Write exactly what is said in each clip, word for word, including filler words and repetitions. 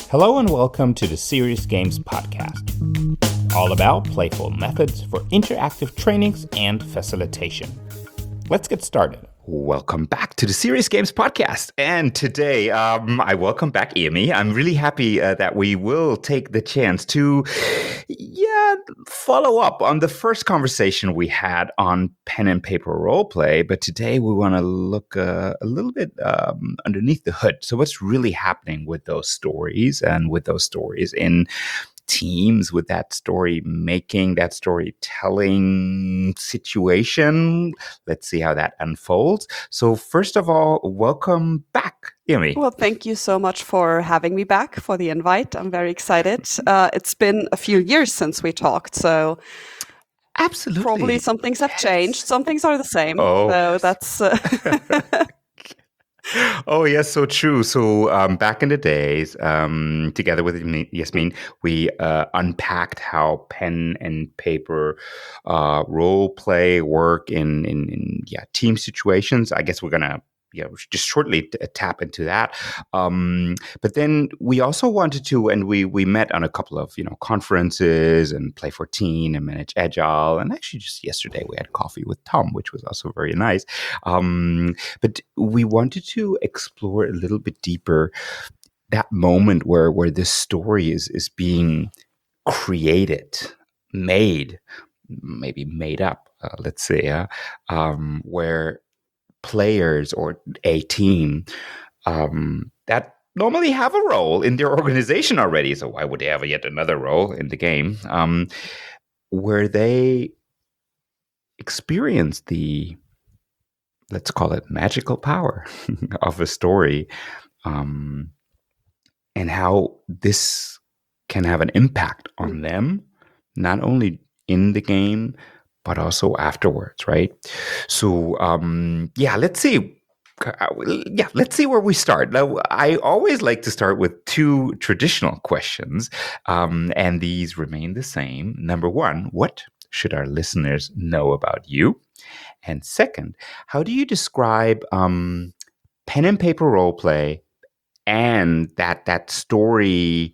Hello and welcome to the Serious Games Podcast, all about playful methods for interactive trainings and facilitation. Let's get started. Welcome back to the Serious Games Podcast. And today, um, I welcome back Emi. I'm really happy uh, that we will take the chance to, yeah, follow up on the first conversation we had on pen and paper roleplay. But today we want to look uh, a little bit um, underneath the hood. So what's really happening with those stories and with those stories in teams, with that story making, that storytelling situation. Let's see how that unfolds. So first of all, welcome back, Emi. Well, thank you so much for having me back, for the invite. I'm very excited. Uh, it's been a few years since we talked, so absolutely, probably some things have changed. Some things are the same. Oh, so that's. Uh Oh, yes, so true. So um, back in the days, um, together with Yasmin, we uh, unpacked how pen and paper uh, role play work in, in, in yeah team situations. I guess we're going to you know, just shortly t- tap into that. Um, but then we also wanted to, and we we met on a couple of you know conferences and Play fourteen and Manage Agile, and actually just yesterday we had coffee with Tom, which was also very nice. Um, but we wanted to explore a little bit deeper that moment where where this story is is being created, made, maybe made up. Uh, let's say, uh, um, where players or a team um, that normally have a role in their organization already. So why would they have yet another role in the game? Um, where they experience the, let's call it magical power of a story, um, and how this can have an impact on them, not only in the game, but also afterwards, right? So, um, yeah, let's see. Yeah, let's see where we start. Now, I always like to start with two traditional questions, um, and these remain the same. Number one, what should our listeners know about you? And second, how do you describe um, pen and paper roleplay and that that story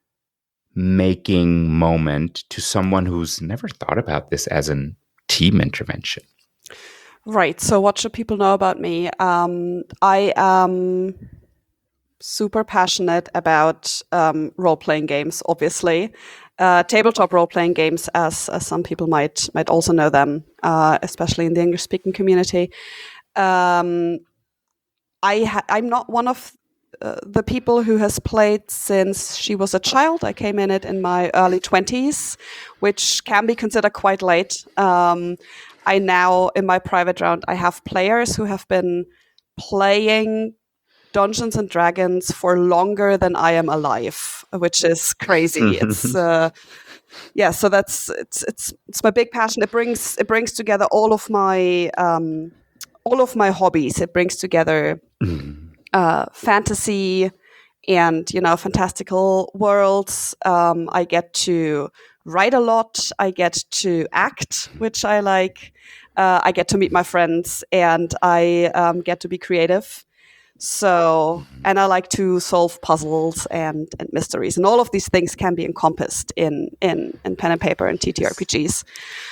making moment to someone who's never thought about this as a team intervention? Right. So what should people know about me? Um, I am super passionate about um, role-playing games, obviously. Uh, tabletop role-playing games, as, as some people might might also know them, uh, especially in the English-speaking community. Um, I ha- I'm not one of uh, the people who has played since she was a child. I came in it in my early twenties, which can be considered quite late. Um, I now, in my private round, I have players who have been playing Dungeons and Dragons for longer than I am alive, which is crazy. It's uh, yeah, so that's it's it's it's my big passion. It brings it brings together all of my um, all of my hobbies. It brings together uh, fantasy and you know fantastical worlds. Um, I get to write a lot. I get to act, which I like. Uh, I get to meet my friends, and I um, get to be creative. So, and I like to solve puzzles and, and mysteries, and all of these things can be encompassed in in, in pen and paper and T T R P Gs.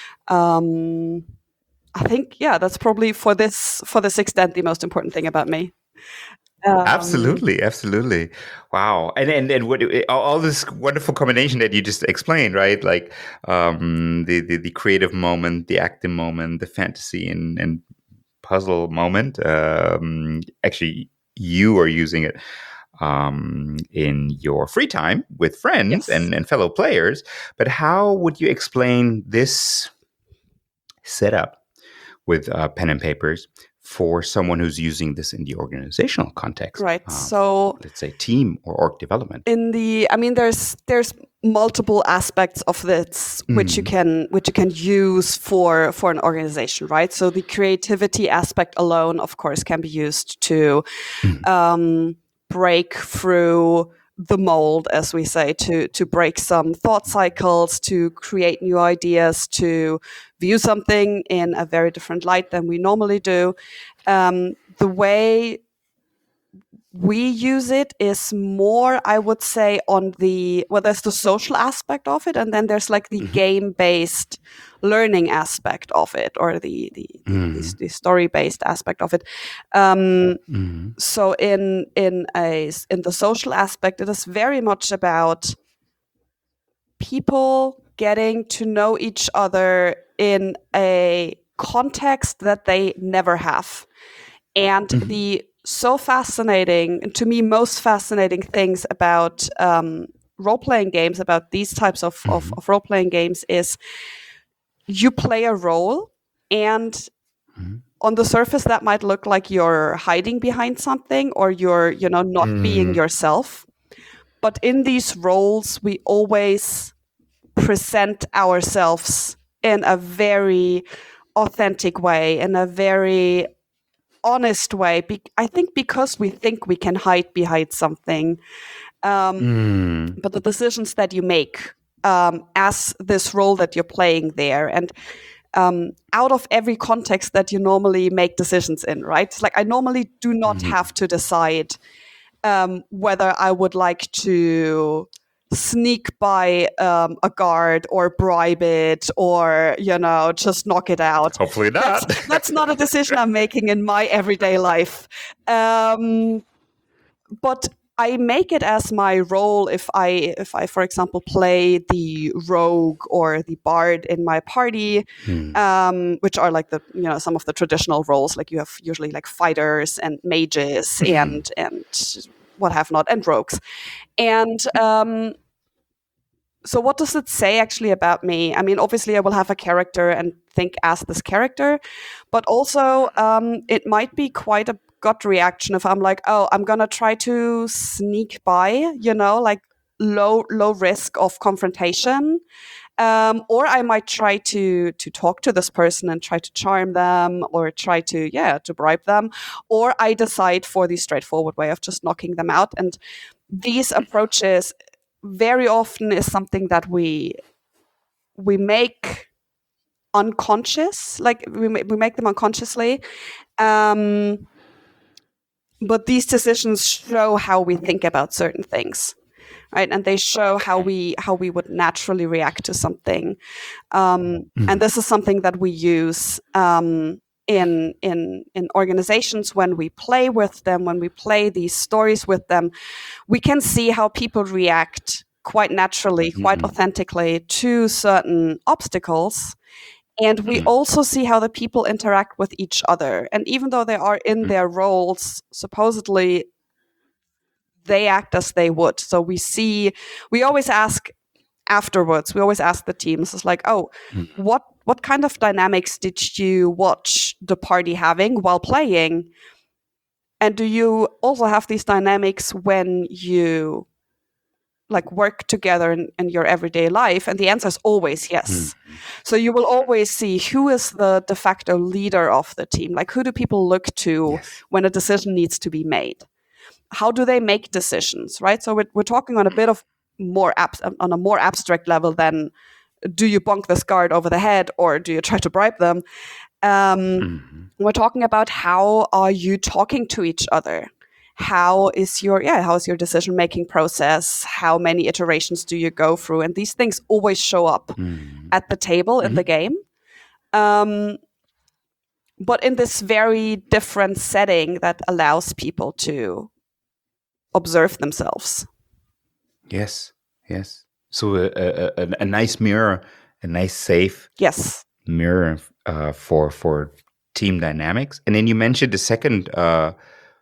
Um, I think, yeah, that's probably for this for this extent the most important thing about me. Um, absolutely, absolutely. Wow, and and and what all, all this wonderful combination that you just explained, right? Like um, the, the the creative moment, the acting moment, the fantasy and and puzzle moment. Um, actually, you are using it um, in your free time with friends Yes. and, and fellow players. But how would you explain this setup with uh, pen and papers for someone who's using this in the organizational context? Right. Uh, so let's say team or org development. In the, I mean, there's there's multiple aspects of this which mm. you can which you can use for for an organization, right? So the creativity aspect alone, of course, can be used to mm. um, break through the mold, as we say, to to break some thought cycles, to create new ideas, to view something in a very different light than we normally do. Um, the way we use it is more, I would say, on the, well, there's the social aspect of it, and then there's like the Mhm. game-based learning aspect of it, or the the, the, the, Mhm. the story-based aspect of it. Um, Mhm. so in in a in the social aspect, it is very much about people getting to know each other in a context that they never have. And Mhm. the so fascinating, and to me, most fascinating things about um, role playing games, about these types of, of, Mhm. of role playing games, is you play a role, and Mhm. on the surface, that might look like you're hiding behind something, or you're, you know, not being Mhm. yourself. But in these roles, we always present ourselves in a very authentic way, in a very honest way. Be- I think because we think we can hide behind something, um, Mm. but the decisions that you make um, as this role that you're playing there, and um, out of every context that you normally make decisions in, right? It's like I normally do not Mhm. have to decide um, whether I would like to sneak by um, a guard or bribe it, or you know, just knock it out. Hopefully That's not. that's not a decision I'm making in my everyday life. Um, but I make it as my role if I if I for example play the rogue or the bard in my party, Mm. um, which are like the you know some of the traditional roles. Like you have usually like fighters and mages and and what have not, and rogues. And um, so what does it say actually about me? I mean, obviously I will have a character and think as this character, but also um, it might be quite a gut reaction if I'm like, oh, I'm gonna try to sneak by, you know, like low low risk of confrontation. Um, or I might try to to talk to this person and try to charm them, or try to yeah to bribe them, or I decide for the straightforward way of just knocking them out. And these approaches very often is something that we we make unconscious, like we, ma- we make them unconsciously, um, but these decisions show how we think about certain things, right? And they show how we how we would naturally react to something, um, and Mhm. this is something that we use um, in in in organizations when we play with them, when we play these stories with them. We can see how people react quite naturally, quite Mhm. authentically to certain obstacles. And we Mhm. also see how the people interact with each other. And even though they are in their roles, supposedly they act as they would. So we see, we always ask afterwards, we always ask the teams, it's like, oh, Mhm. what what kind of dynamics did you watch the party having while playing? And do you also have these dynamics when you like work together in, in your everyday life? And the answer is always yes. Mhm. So you will always see who is the de facto leader of the team. Like, who do people look to Yes. when a decision needs to be made? How do they make decisions, right? So we're, we're talking on a bit of more abs- on a more abstract level than do you bonk this guard over the head or do you try to bribe them? Um, Mhm. we're talking about how are you talking to each other? How is your yeah? How is your decision making process? How many iterations do you go through? And these things always show up Mhm. at the table in the Mhm. game, um, but in this very different setting that allows people to observe themselves. Yes. Yes. So a, a, a, a nice mirror, a nice safe Yes. mirror uh, for for team dynamics. And then you mentioned the second uh,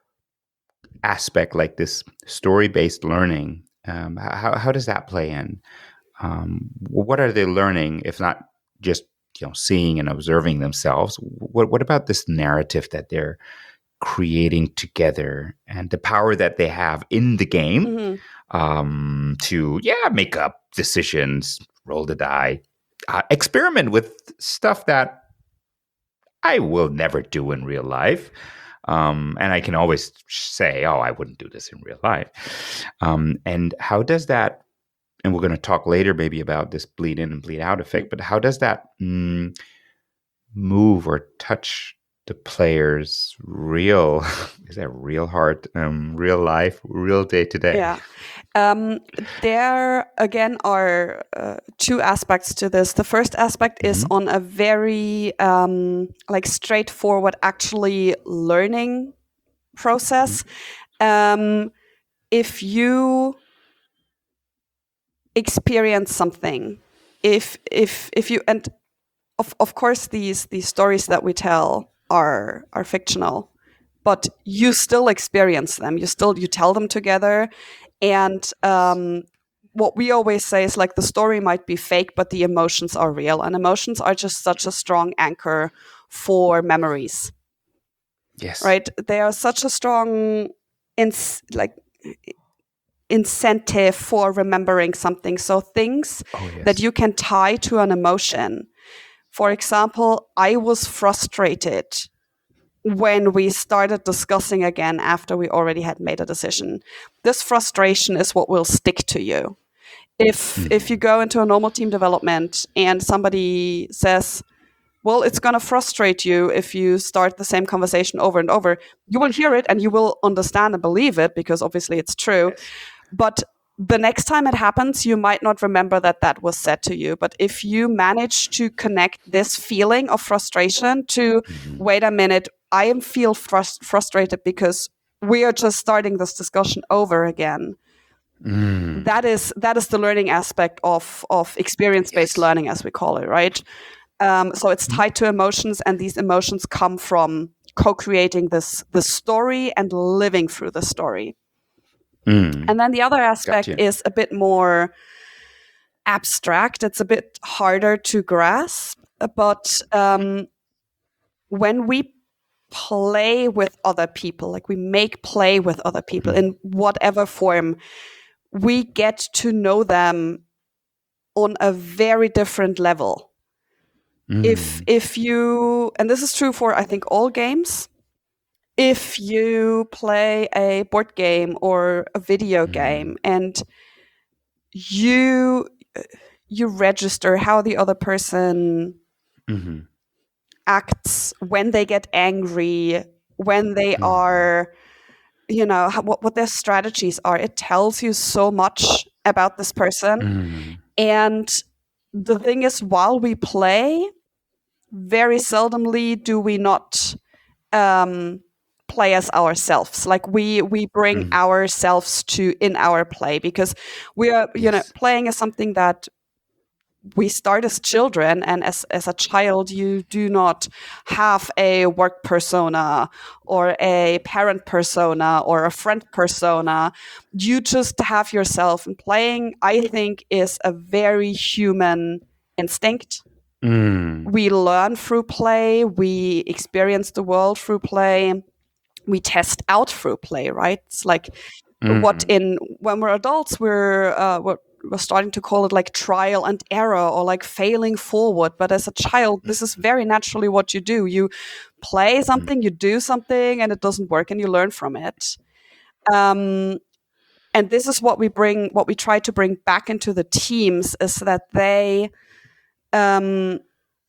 aspect, like this story-based learning. Um, how how does that play in? Um, what are they learning, if not just you know seeing and observing themselves? What what about this narrative that they're creating together and the power that they have in the game Hmm. um, to yeah make up decisions, roll the die, uh, experiment with stuff that I will never do in real life. Um, and I can always say, oh, I wouldn't do this in real life. Um, and how does that, and we're going to talk later maybe about this bleed in and bleed out effect, but how does that mm, move or touch the player's real, is that real heart, um, real life, real day to day. Yeah. Um, there again are uh, two aspects to this. The first aspect is Mhm. on a very um, like straightforward, actually learning process. Um, if you experience something, if if if you and of of course these these stories that we tell are are fictional, but you still experience them. You still you tell them together, and um, what we always say is like the story might be fake, but the emotions are real, and emotions are just such a strong anchor for memories, Yes. right? They are such a strong, ins- like incentive for remembering something. So things Oh, yes. that you can tie to an emotion. For example, I was frustrated when we started discussing again after we already had made a decision. This frustration is what will stick to you. If Mhm. if you go into a normal team development and somebody says, well, it's going to frustrate you if you start the same conversation over and over, you will hear it and you will understand and believe it because obviously it's true. Yes. But the next time it happens, you might not remember that that was said to you. But if you manage to connect this feeling of frustration to, Mhm. wait a minute, I am feel frust- frustrated because we are just starting this discussion over again. Mm. That is that is the learning aspect of of experience based Yes. learning, as we call it, right? Um, so it's tied to emotions, and these emotions come from co-creating this this story and living through the story. Mm. And then the other aspect Gotcha. is a bit more abstract. It's a bit harder to grasp. But um, when we play with other people, like we make play with other people Mhm. in whatever form, we get to know them on a very different level. If Mm. if you, and this is true for I think all games, if you play a board game or a video Mhm. game and you you register how the other person Mhm. acts when they get angry, when they Mhm. are, you know, how, what, what their strategies are. It tells you so much about this person. Mhm. And the thing is, while we play, very seldomly do we not um, play as ourselves. Like we we bring Mhm. ourselves to in our play because we are, you know, Yes. playing is something that we start as children, and as, as a child you do not have a work persona or a parent persona or a friend persona. You just have yourself, and playing, I think, is a very human instinct. Mm. We learn through play, we experience the world through play, we test out through play, right? It's like what Mhm. in when we're adults we're uh, we're, we're starting to call it like trial and error or like failing forward. But as a child, this is very naturally what you do. You play something, you do something, and it doesn't work, and you learn from it. Um, and this is what we bring, what we try to bring back into the teams, is that they um,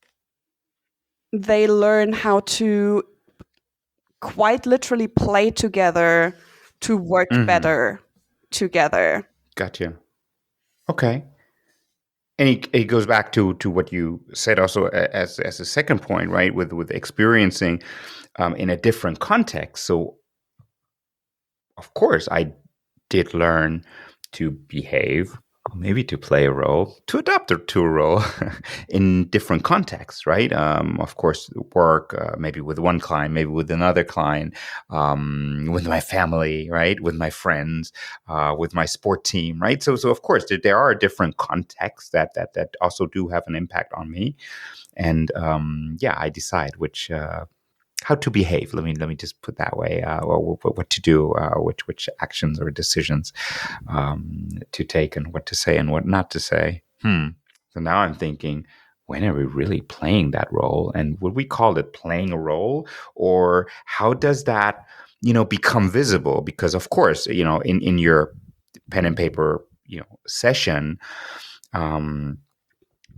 they learn how to quite literally play together to work Mhm. better together. Gotcha. Okay. And it, it goes back to to what you said also a- as as a second point, right? With with experiencing um, in a different context. So of course, I did learn to behave, maybe to play a role, to adapt to a role in different contexts, right? Um, of course, work, uh, maybe with one client, maybe with another client, um, with my family, right? With my friends, uh, with my sport team, right? So, so of course, there, there are different contexts that that that also do have an impact on me, and um, yeah, I decide which. Uh, how to behave. Let me let me just put that way. Uh, what, what to do, uh, which which actions or decisions um, to take, and what to say and what not to say. Hmm. So now I'm thinking, when are we really playing that role? And would we call it playing a role, or how does that, you know, become visible? Because of course, you know, in in your pen and paper, you know, session. Um,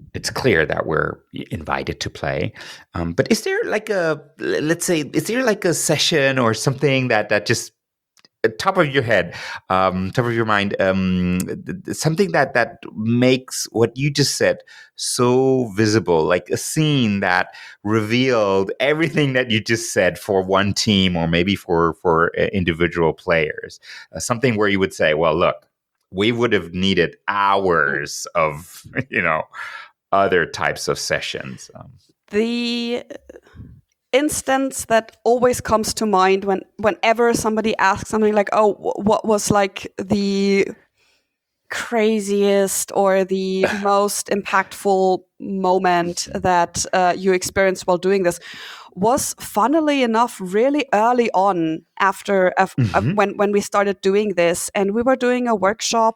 it's clear that we're invited to play. Um, but is there like a, let's say, is there like a session or something that that just top of your head, um, top of your mind, um, th- th- something that that makes what you just said so visible, like a scene that revealed everything that you just said for one team or maybe for for uh, individual players, uh, something where you would say, well, look, we would have needed hours of you know other types of sessions. Um, The instance that always comes to mind when whenever somebody asks something like, "Oh, wh- what was like the craziest or the most impactful moment that uh, you experienced while doing this?" was, funnily enough, really early on after uh, uh, mhm. when when we started doing this, and we were doing a workshop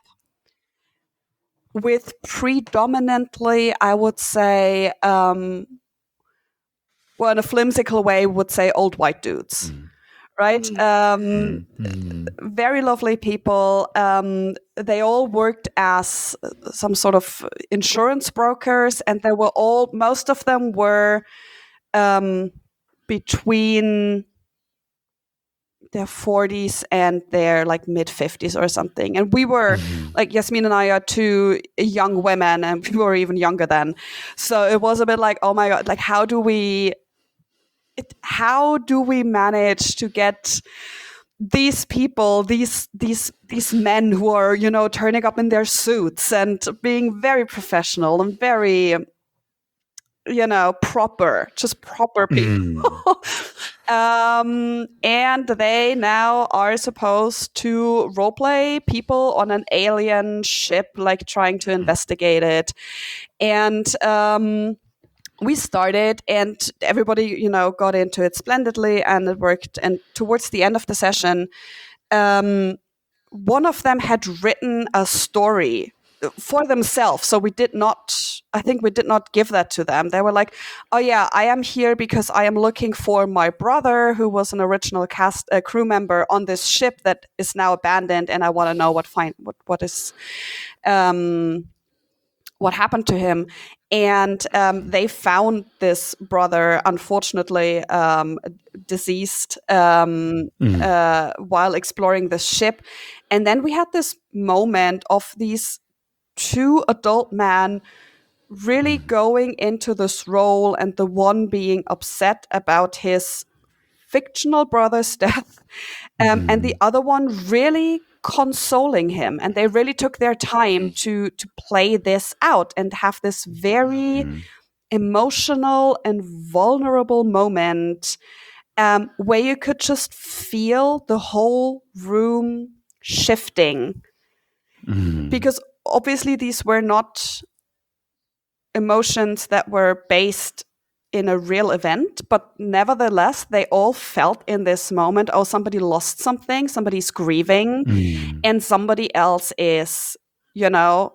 with predominantly, I would say, um, well, in a flimsical way, would say old white dudes, Mm, right? Um, mm, mm, very lovely people. Um, they all worked as some sort of insurance brokers, and they were all, most of them were um, between their forties and their like mid fifties or something. And we were mhm, like, Yasmin and I are two young women, and we were even younger then. So it was a bit like, oh my God, like, how do we, it, how do we manage to get these people, these these these men who are, you know, turning up in their suits and being very professional and very, you know, proper, just proper people. mm, um, and they now are supposed to roleplay people on an alien ship, like trying to investigate it. And um, we started, and everybody, you know, got into it splendidly, and it worked. And towards the end of the session, um, one of them had written a story for themselves. So we did not, I think we did not give that to them. They were like, oh yeah, I am here because I am looking for my brother who was an original cast uh, crew member on this ship that is now abandoned. And I want to know what find what, what is, um, what happened to him. And um, they found this brother, unfortunately, um, deceased um, mm, uh, while exploring the ship. And then we had this moment of these two adult men really going into this role, and the one being upset about his fictional brother's death, um, and the mm, other one really consoling him. And they really took their time to to play this out and have this very mm, emotional and vulnerable moment, um, where you could just feel the whole room shifting, mm, because obviously these were not emotions that were based in a real event, but nevertheless, they all felt in this moment, oh, somebody lost something, somebody's grieving, mm, and somebody else is, you know,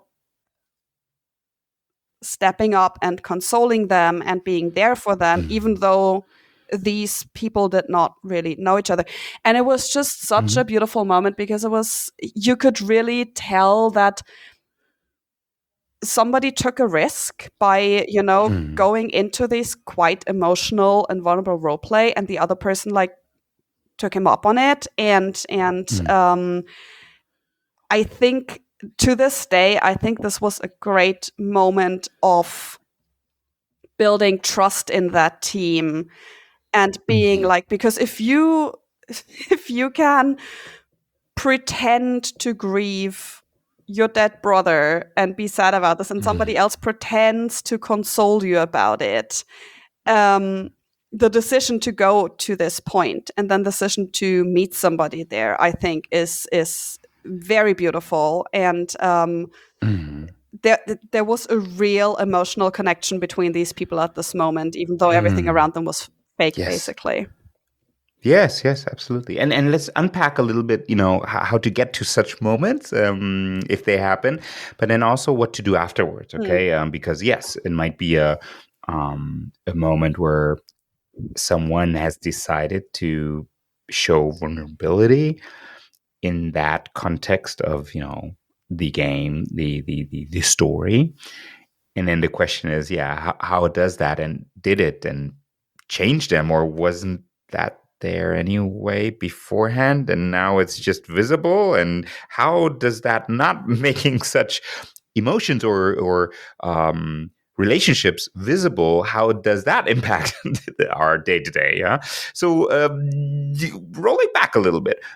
stepping up and consoling them and being there for them, even mm, though these people did not really know each other. And it was just such a mm, beautiful moment, because it was, you could really tell that somebody took a risk by, you know, mm, going into this quite emotional and vulnerable role play, and the other person like took him up on it. And and mm, um I think to this day, I think this was a great moment of building trust in that team, and being mm, like, because if you if you can pretend to grieve your dead brother and be sad about this, and somebody mm, else pretends to console you about it, um, the decision to go to this point and then the decision to meet somebody there, I think is is very beautiful. And um, mm, there there was a real emotional connection between these people at this moment, even though everything mm. around them was fake, Yes. basically. Yes, yes, absolutely. And and let's unpack a little bit, you know, how, how to get to such moments, um, if they happen, but then also what to do afterwards, Mm. okay? Um, because yes, it might be a um, a moment where someone has decided to show vulnerability in that context of, you know, the game, the the the, the story, and then the question is, yeah, how, how does that, and did it and change them, or wasn't that there anyway beforehand, and now it's just visible? And how does that not making such emotions or or um, relationships visible? How does that impact our day to day? Yeah. So um, rolling back a little bit.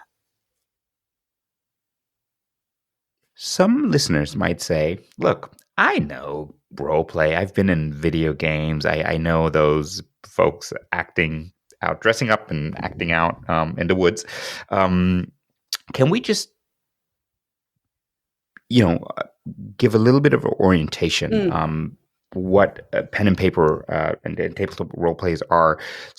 Some listeners might say, look, I know role play. I've been in video games. I, I know those folks acting out, dressing up and acting out um, in the woods. Um, can we just, you know, give a little bit of orientation? Mm. Um, what uh, pen and paper uh, and, and tabletop role plays are.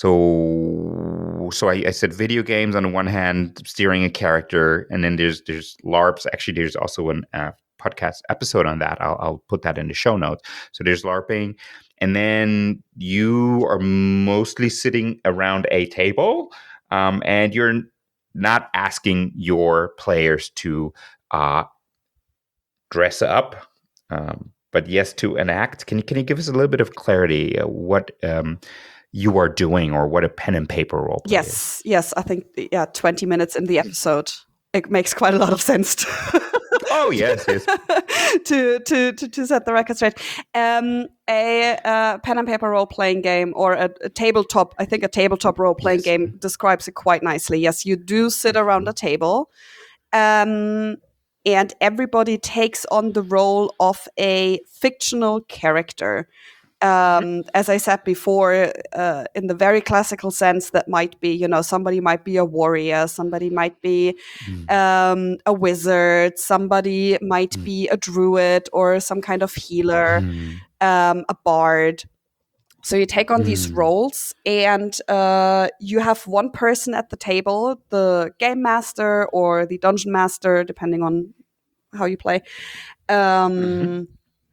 So, so I, I said video games on the one hand, steering a character, and then there's there's LARPs. Actually, there's also an uh, podcast episode on that. I'll, I'll put that in the show notes. So there's LARPing, and then you are mostly sitting around a table, um, and you're not asking your players to uh, dress up. Um, but yes, to enact. Can you can you give us a little bit of clarity uh, what um, you are doing, or what a pen and paper role play Yes, is? yes. I think yeah, twenty minutes in the episode, it makes quite a lot of sense. To Oh yes, yes. to, to to to set the record straight. Um, a uh, pen and paper role playing game, or a, a tabletop. I think a tabletop role playing Yes. game describes it quite nicely. Yes, you do sit around a table. Um, and everybody takes on the role of a fictional character. Um, as I said before, uh, in the very classical sense, that might be, you know, somebody might be a warrior, somebody might be Mm. um, a wizard, somebody might Mm. be a druid or some kind of healer, Mm. um, a bard. So you take on these Mm. roles, and uh, you have one person at the table, the game master or the dungeon master, depending on how you play, um, Mhm.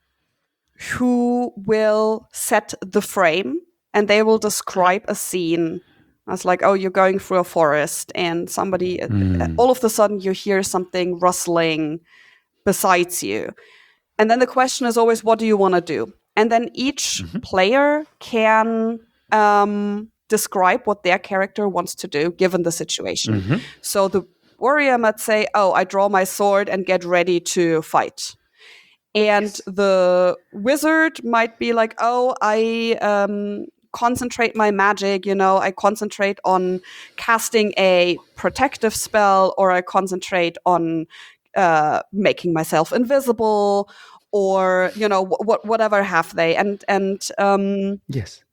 who will set the frame, and they will describe a scene. As like, oh, you're going through a forest, and somebody, Mm. all of a sudden, you hear something rustling besides you. And then the question is always, what do you want to do? And then each Mhm. player can um, describe what their character wants to do given the situation. Mhm. So the warrior might say, oh, I draw my sword and get ready to fight. And Yes. the wizard might be like, oh, I um, concentrate my magic, you know, I concentrate on casting a protective spell, or I concentrate on uh, making myself invisible, or, you know, wh- wh- whatever have they. And, and um, Yes.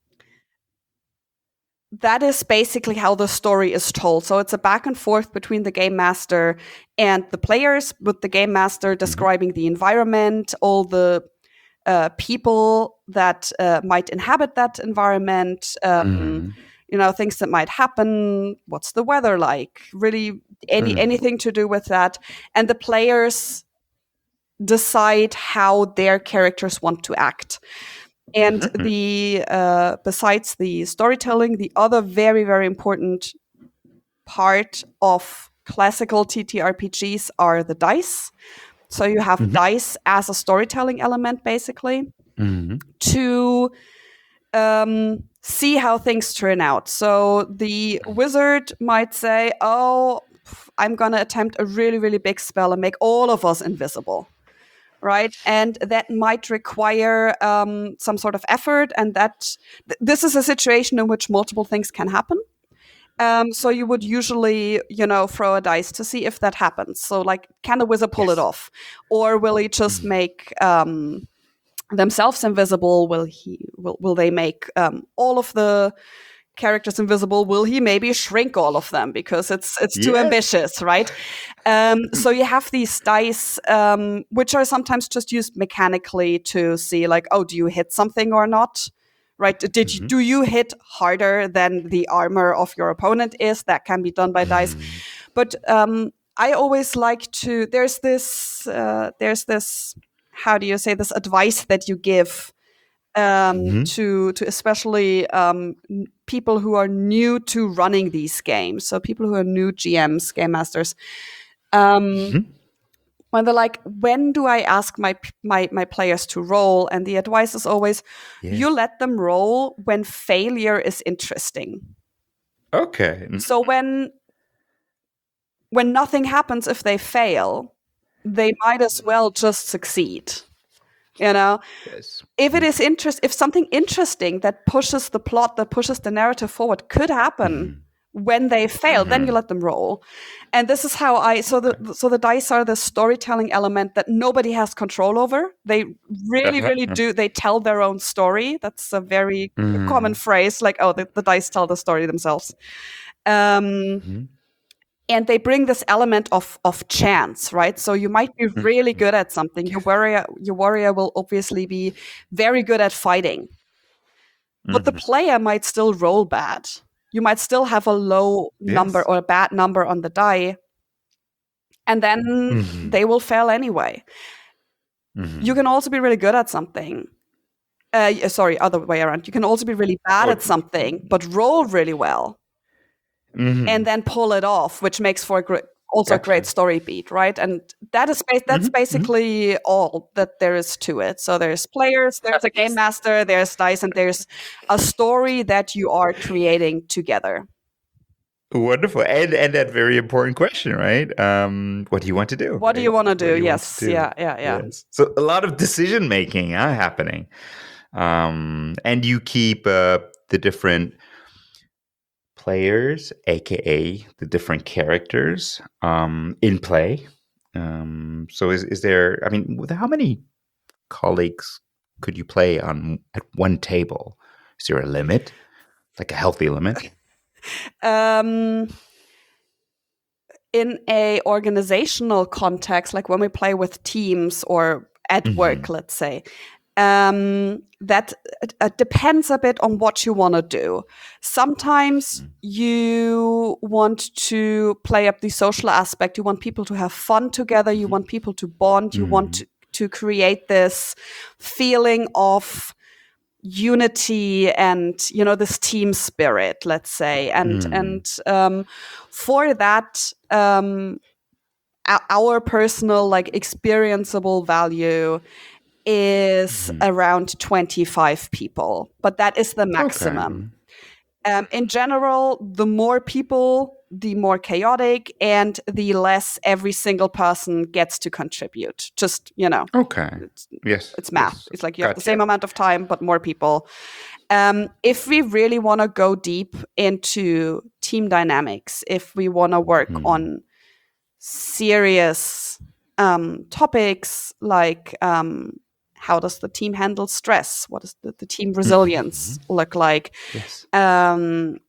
that is basically how the story is told. So it's a back and forth between the game master and the players, with the game master describing the environment, all the uh, people that uh, might inhabit that environment, um, Mhm. you know, things that might happen. What's the weather like? Really, any Mm. anything to do with that. And the players decide how their characters want to act. And Mhm. the uh, besides the storytelling, the other very, very important part of classical T T R P Gs are the dice. So you have Mhm. dice as a storytelling element, basically, Mhm. to um, see how things turn out. So the wizard might say, oh, pff, I'm going to attempt a really, really big spell and make all of us invisible. Right, and that might require um, some sort of effort, and that th- this is a situation in which multiple things can happen. Um, so you would usually, you know, throw a dice to see if that happens. So, like, can the wizard pull it Yes. off, or will he just make um, themselves invisible? Will he? Will Will they make um, all of the characters invisible? Will he maybe shrink all of them because it's it's too Yes. ambitious, right? Um, so you have these dice, um, which are sometimes just used mechanically to see, like, oh, do you hit something or not? Right? Did you, Mhm. do you hit harder than the armor of your opponent is? That can be done by dice. Mm. But um, I always like to. There's this. Uh, there's this. How do you say this? Advice that you give um, Mhm. to to especially um, n- people who are new to running these games. So people who are new G Ms, game masters. Um, Mhm. when they're like, when do I ask my my my players to roll? And the advice is always, Yes. you let them roll when failure is interesting. Okay. So when when nothing happens if they fail, they might as well just succeed. You know, Yes. if it is interest, if something interesting that pushes the plot, that pushes the narrative forward, could happen. Mhm. When they fail, then you Mhm. let them roll. And this is how I so the so the dice are the storytelling element that nobody has control over. They really, really do. They tell their own story. That's a very common Mhm. phrase, like, oh, the, the dice tell the story themselves. Um, Mhm. and they bring this element of of chance, right? So you might be really good at something. Your warrior, your warrior will obviously be very good at fighting, but the Mhm. player might still roll bad. You might still have a low number Yes. or a bad number on the die, and then Mhm. they will fail anyway. Mhm. You can also be really good at something. Uh, y- sorry, other way around. You can also be really bad Oh, at something, but roll really well, Mhm. and then pull it off, which makes for a great, also a great Gotcha. story beat, right? And that is ba- that's Mhm. Mhm. basically all that there is to it. So there's players, there's a game master, there's dice, and there's a story that you are creating together. Wonderful. And and that very important question, right? Um, what do you want to do? What do you Right? want to What do? do you want to Yes, do? yeah, yeah, yeah. Yes. So a lot of decision making uh, happening. Um, and you keep uh, the different players, aka the different characters, um, in play. Um, so is is there? I mean, with how many colleagues could you play on at one table? Is there a limit, like a healthy limit? Um, in a organizational context, like when we play with teams or at work, Mhm. let's say, um, that uh, depends a bit on what you want to do. Sometimes Mhm. you want to play up the social aspect. You want people to have fun together. You Mhm. want people to bond. You want Mhm. to, to create this feeling of unity and, you know, this team spirit, let's say. And Mm. and um, for that, um, o- our personal, like, experienceable value is Mhm. around twenty-five people, but that is the Okay. maximum. Um, in general, the more people, the more chaotic, and the less every single person gets to contribute. Just, you know, Okay. it's, Yes. it's math. Yes. It's like you have the Gotcha. same amount of time, but more people. Um, if we really want to go deep into team dynamics, if we want to work Mm. on serious um, topics like um, how does the team handle stress? What does the, the team resilience Mhm. look like? Yes. Um,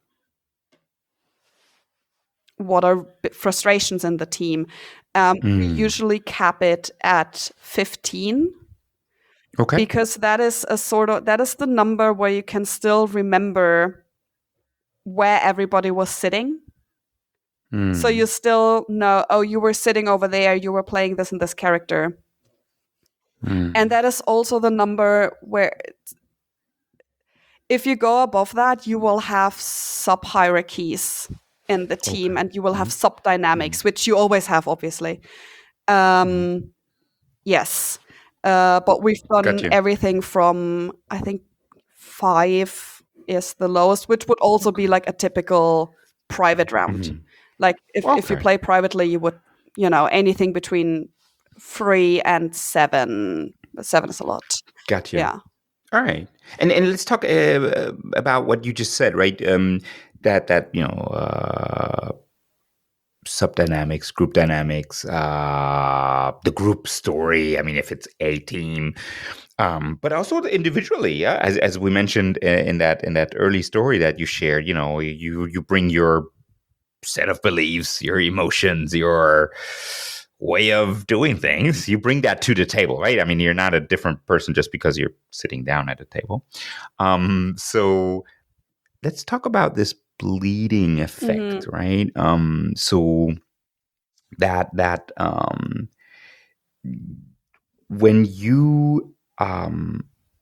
what are b- frustrations in the team? Um, We Mm. usually cap it at fifteen Okay. because that is a sort of that is the number where you can still remember where everybody was sitting. So Mm. you still know, oh, you were sitting over there, you were playing this and this character. Mm. And that is also the number where if you go above that, you will have sub hierarchies in the team Okay. and you will have Mhm. sub dynamics, which you always have, obviously. Um, Mhm. yes. Uh, but we've done Gotcha. everything from, I think, five is the lowest, which would also be like a typical private round. Mhm. Like if, if you Okay. play privately, you would, you know, anything between three and seven. Seven is a lot. Gotcha. Yeah. All right. And and let's talk uh, about what you just said, right? Um, that that you know, uh, sub dynamics, group dynamics, uh, the group story. I mean, if it's a team, um, but also individually, yeah. As as we mentioned in, in that in that early story that you shared, you know, you you bring your set of beliefs, your emotions, your way of doing things. You bring that to the table, right? I mean, you're not a different person just because you're sitting down at a table. Um, so let's talk about this bleeding effect, Mm-hmm. right? Um, so that that um, when you um,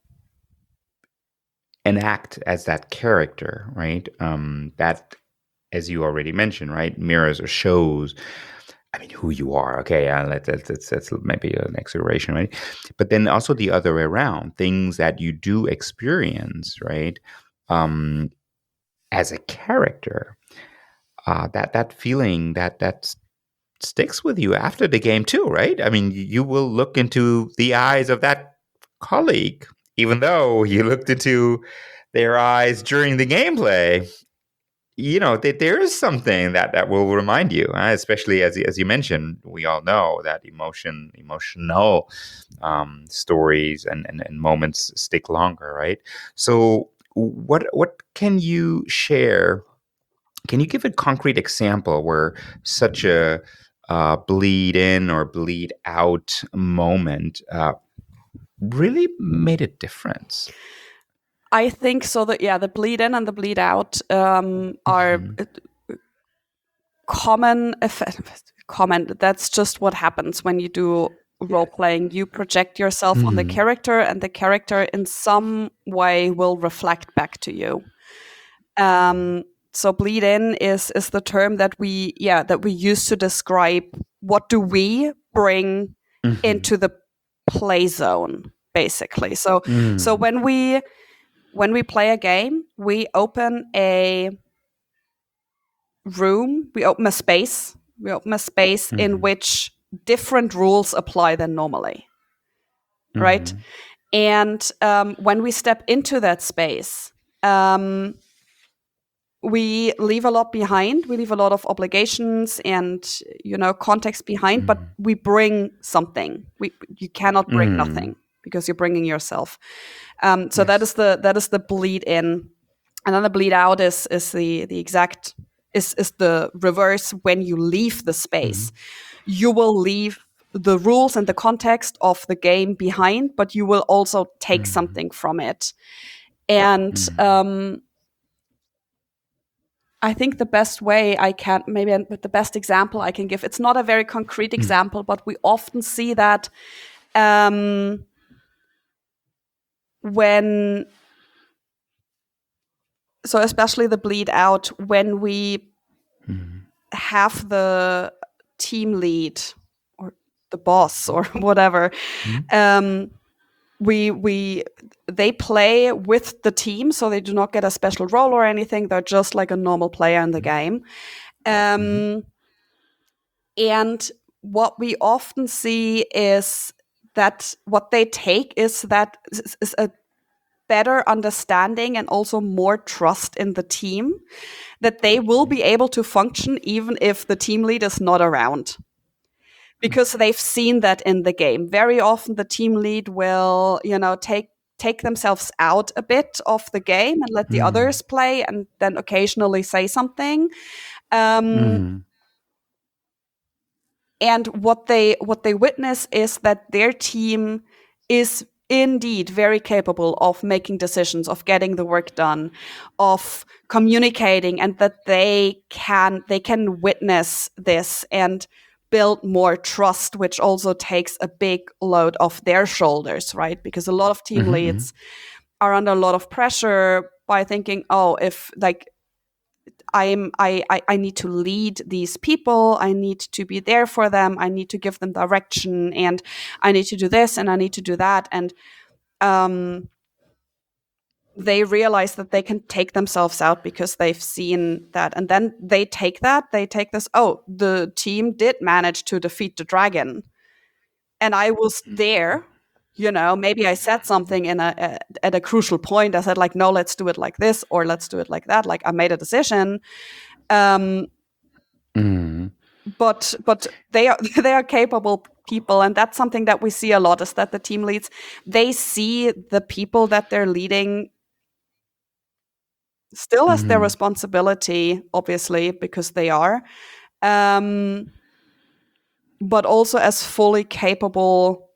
enact as that character, right? Um, that, as you already mentioned, right, mirrors or shows I mean, who you are. Okay, yeah, let's, let's, let's, that's maybe an exaggeration, right? But then also the other way around, things that you do experience, right? Um, as a character, uh, that that feeling that that sticks with you after the game too, right? I mean, you will look into the eyes of that colleague, even though you looked into their eyes during the gameplay. You know, that there is something that, that will remind you, uh, especially as as you mentioned, we all know that emotion, emotional um, stories and, and, and moments stick longer, right? So, what what can you share? Can you give a concrete example where such a uh, bleed in or bleed out moment uh, really made a difference? I think so that, yeah, the bleed in and the bleed out um, are Mhm. uh, common effect. Common. That's just what happens when you do role playing. You project yourself on the Mhm. character, and the character in some way will reflect back to you. Um, so bleed in is is the term that we yeah that we use to describe what do we bring Mhm. into the play zone, basically. So so Mhm. when we when we play a game, we open a room, we open a space, we open a space in Mhm. which different rules apply than normally, right? Mhm. And um, when we step into that space, um, we leave a lot behind. We leave a lot of obligations and, you know, context behind, but Mhm. we bring something. We you cannot bring Mhm. nothing because you're bringing yourself. Um, so that Yes. is the that is the bleed in, and then the bleed out is is the the exact is is the reverse. When you leave the space, Mhm. you will leave the rules and the context of the game behind, but you will also take Mhm. something from it. And Mhm. um, I think the best way I can, maybe the best example I can give, it's not a very concrete Mhm. example, but we often see that um, when, so especially the bleed out, when we Mhm. have the team lead or the boss or whatever, Mhm. um, we we they play with the team, so they do not get a special role or anything. They're just like a normal player in the game. Mhm. Um, and what we often see is that what they take is that is, is a better understanding and also more trust in the team, that they will be able to function even if the team lead is not around, because they've seen that in the game. Very often the team lead will, you know, take take themselves out a bit of the game and let the Mhm. others play, and then occasionally say something. Um, Mhm. and what they what they witness is that their team is indeed very capable of making decisions, of getting the work done, of communicating, and that they can they can witness this and build more trust, which also takes a big load off their shoulders, right? Because a lot of team Mhm. leads are under a lot of pressure by thinking, oh, if like I'm I, I I need to lead these people. I need to be there for them. I need to give them direction, and I need to do this and I need to do that. And um, they realize that they can take themselves out because they've seen that, and then they take that. They take this. Oh, the team did manage to defeat the dragon, and I was there. You know, maybe I said something in a, a at a crucial point. I said like, no, let's do it like this, or let's do it like that. Like I made a decision. Um, Mhm. but but they are they are capable people, and that's something that we see a lot, is that the team leads, they see the people that they're leading still as their Mhm. responsibility, obviously, because they are, um, but also as fully capable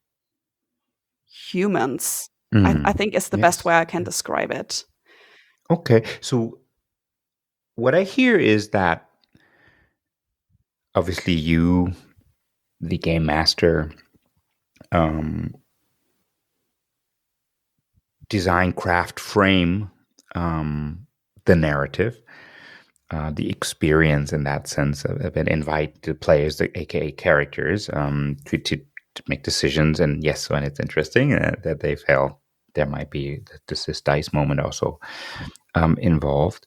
humans. I, I Mhm. think is the best Yes. way I can Yes. describe it. Okay. So what I hear is that obviously you, the game master, um, design, craft, frame um, the narrative. uh, the experience in that sense of, of it, invite the players, the A K A characters, um, to, to to make decisions. And yes, when it's interesting uh, that they fail, there might be this, this dice moment also um, involved.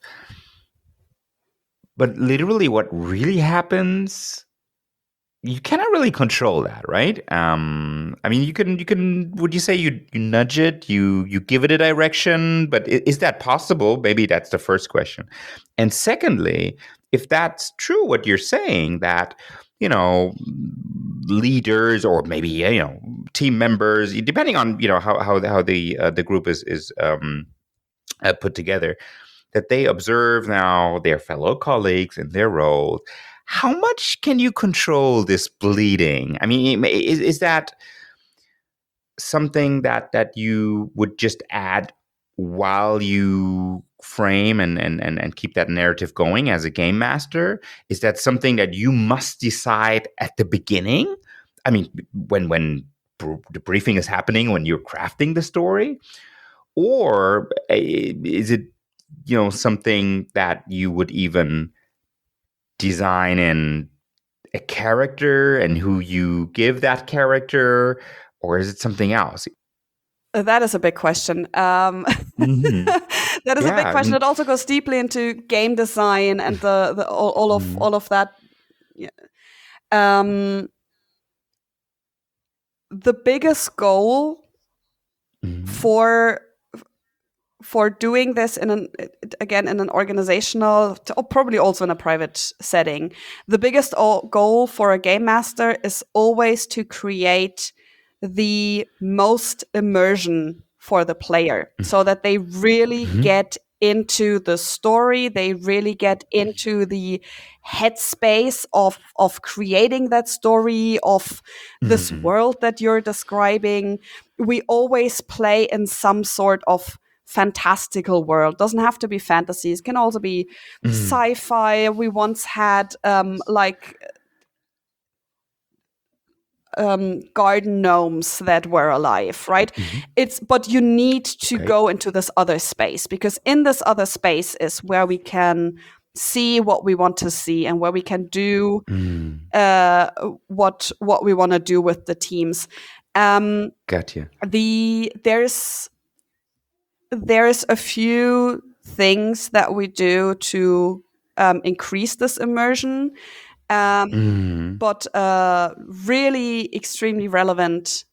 But literally, what really happens, you cannot really control that, right? Um, I mean, you can, you can. Would you say you you nudge it, you you give it a direction? But is, is that possible? Maybe that's the first question. And secondly, if that's true, what you're saying, that you know, leaders or maybe you know team members, depending on you know how how how the uh, the group is is um, uh, put together, that they observe now their fellow colleagues in their roles. How much can you control this bleeding? I mean, is, is that something that that you would just add while you frame and, and, and, and keep that narrative going as a game master? Is that something that you must decide at the beginning? I mean, when when the briefing is happening, when you're crafting the story? Or is it, you know, something that you would even design in a character and who you give that character, or is it something else? That is a big question. Um, mm-hmm. That is yeah. a big question. It also goes deeply into game design and the, the all, all of mm-hmm. all of that. Yeah. Um, the biggest goal mm-hmm. for for doing this in an again in an organizational, or probably also in a private setting, the biggest goal for a game master is always to create the most immersion for the player, so that they really mm-hmm. get into the story, they really get into the headspace of of creating that story, of this mm-hmm. world that you're describing. We always play in some sort of fantastical world. Doesn't have to be fantasy. It can also be mm. sci-fi. We once had um, like um, garden gnomes that were alive, right? Mm-hmm. It's but you need to okay. go into this other space, because in this other space is where we can see what we want to see and where we can do mm. uh, what what we want to do with the teams. Um, gotcha. The there's There's a few things that we do to um, increase this immersion, um, mm. but uh, really extremely relevant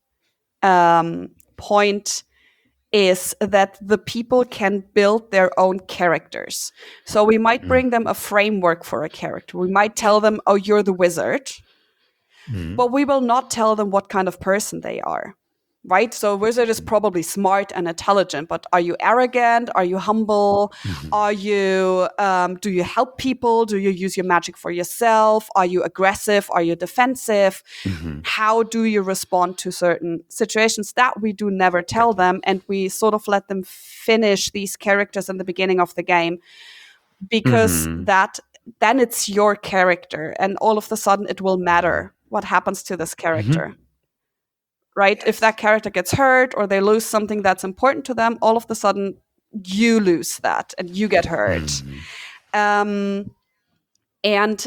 um, point is that the people can build their own characters. So we might bring mm. them a framework for a character. We might tell them, oh, you're the wizard, mm. but we will not tell them what kind of person they are. Right? So wizard is probably smart and intelligent, but are you arrogant? Are you humble? Mm-hmm. Are you, um, do you help people? Do you use your magic for yourself? Are you aggressive? Are you defensive? Mm-hmm. How do you respond to certain situations? That we do never tell them. And we sort of let them finish these characters in the beginning of the game, because mm-hmm. that then it's your character. And all of a sudden it will matter what happens to this character. Mm-hmm. Right? Yes. If that character gets hurt or they lose something that's important to them, all of a sudden you lose that and you get hurt. Mm-hmm. Um, and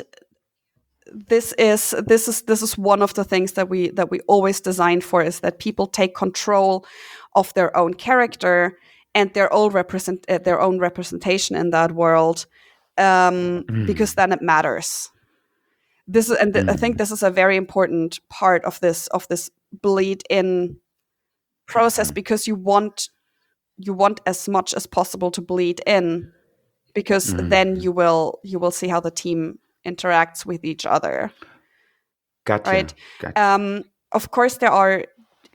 this is this is this is one of the things that we that we always design for, is that people take control of their own character and their own represent uh, their own representation in that world, um, mm. because then it matters. This is, and th- mm. I think this is a very important part of this of this bleed-in process, mm. because you want you want as much as possible to bleed in, because mm. then you will you will see how the team interacts with each other. Gotcha. Right. Gotcha. Um, of course, there are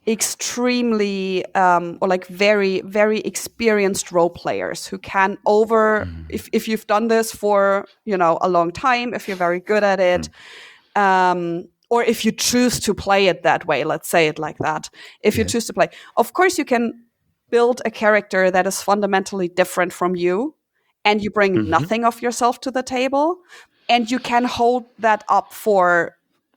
extremely um, or like very very experienced role players who can over mm. if if you've done this for you know a long time, if you're very good at it, mm. um, or if you choose to play it that way, let's say it like that. If yeah. you choose to play, of course, you can build a character that is fundamentally different from you, and you bring mm-hmm. nothing of yourself to the table, and you can hold that up for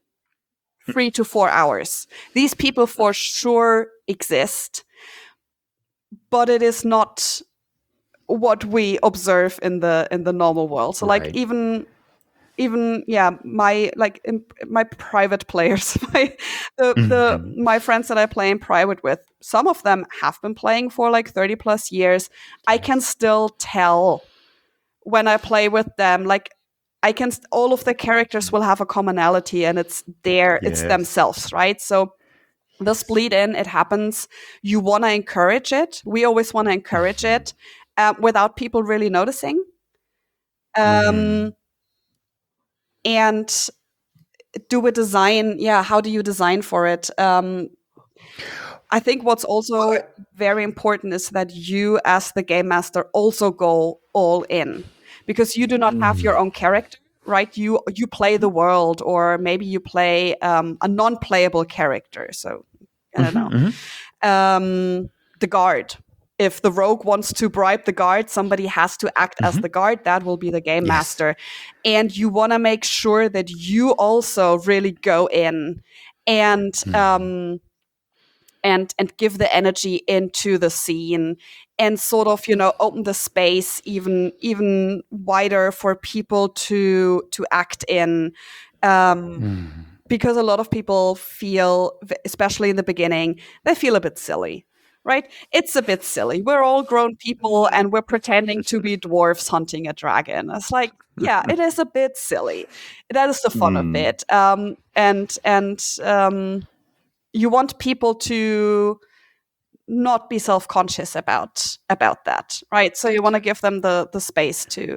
three to four hours. These people for sure exist, but it is not what we observe in the in the normal world. So like Right. even even yeah, my like in, my private players, my the the Mhm. my friends that I play in private with, some of them have been playing for like thirty plus years. I can Yes. still tell when I play with them, like I can st- all of the characters will have a commonality, and it's their it's Yes. themselves, right? So this bleed in, it happens. You want to encourage it. We always want to encourage it uh, without people really noticing. Um, Mhm. and do a design. Yeah, how do you design for it? Um, I think what's also very important is that you, as the game master, also go all in, because you do not have your Mhm. own character, right? You you play the world, or maybe you play um, a non-playable character. So I don't Mhm. know. Mhm. Um, the guard. If the rogue wants to bribe the guard, somebody has to act as Mhm. the guard. That will be the game Yes. master. And you want to make sure that you also really go in and Mhm. um, and and give the energy into the scene, and sort of, you know, open the space even even wider for people to to act in. Um, Mhm. because a lot of people feel, especially in the beginning, they feel a bit silly, right? It's a bit silly. We're all grown people and we're pretending to be dwarves hunting a dragon. It's like, yeah, it is a bit silly. That is the fun of Mm. it. Um, and and um, you want people to not be self-conscious about about that, right? So you want to give them the the space to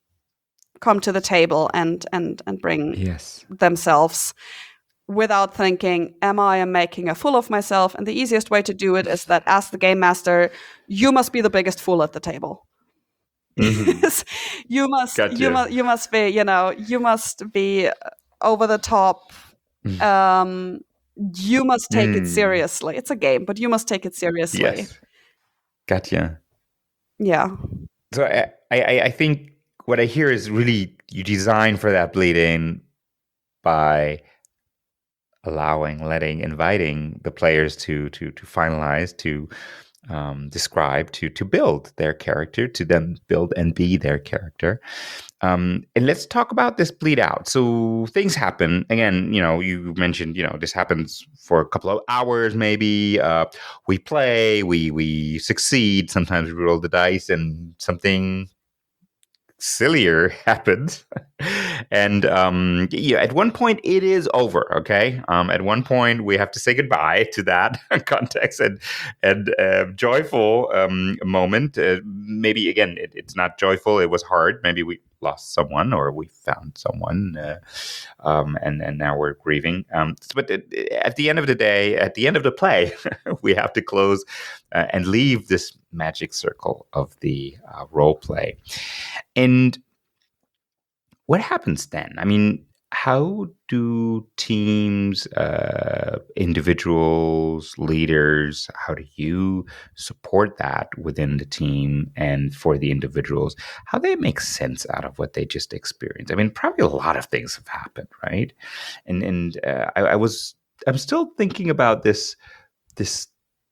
come to the table and and and bring Yes. themselves, without thinking, am I making a fool of myself? And the easiest way to do it is that, as the game master, you must be the biggest fool at the table. Mhm. you must, you Gotcha. must, you must be, you know, you must be over the top. Mm. Um, you must take it Mm. seriously. It's a game, but you must take it seriously. Yes. Gotcha. Yeah. So I, I, I think what I hear is really you design for that bleed in by allowing, letting, inviting the players to to to finalize, to um, describe, to to build their character, to then build and be their character. Um, and let's talk about this bleed out. So things happen again. You know, you mentioned, you know, this happens for a couple of hours, maybe. Uh, we play, we we succeed. Sometimes we roll the dice, and something sillier happens. and um, yeah, at one point it is over. Okay, um, at one point we have to say goodbye to that context and and uh, joyful um, moment. Uh, maybe again, it, it's not joyful. It was hard. Maybe we lost someone or we found someone, uh, um, and and now we're grieving. Um, but it, at the end of the day, at the end of the play, we have to close uh, and leave this magic circle of the uh, role play. And what happens then? I mean, how do teams, uh, individuals, leaders, how do you support that within the team and for the individuals? How they make sense out of what they just experienced? I mean, probably a lot of things have happened, right? And and uh, I, I was I'm still thinking about this this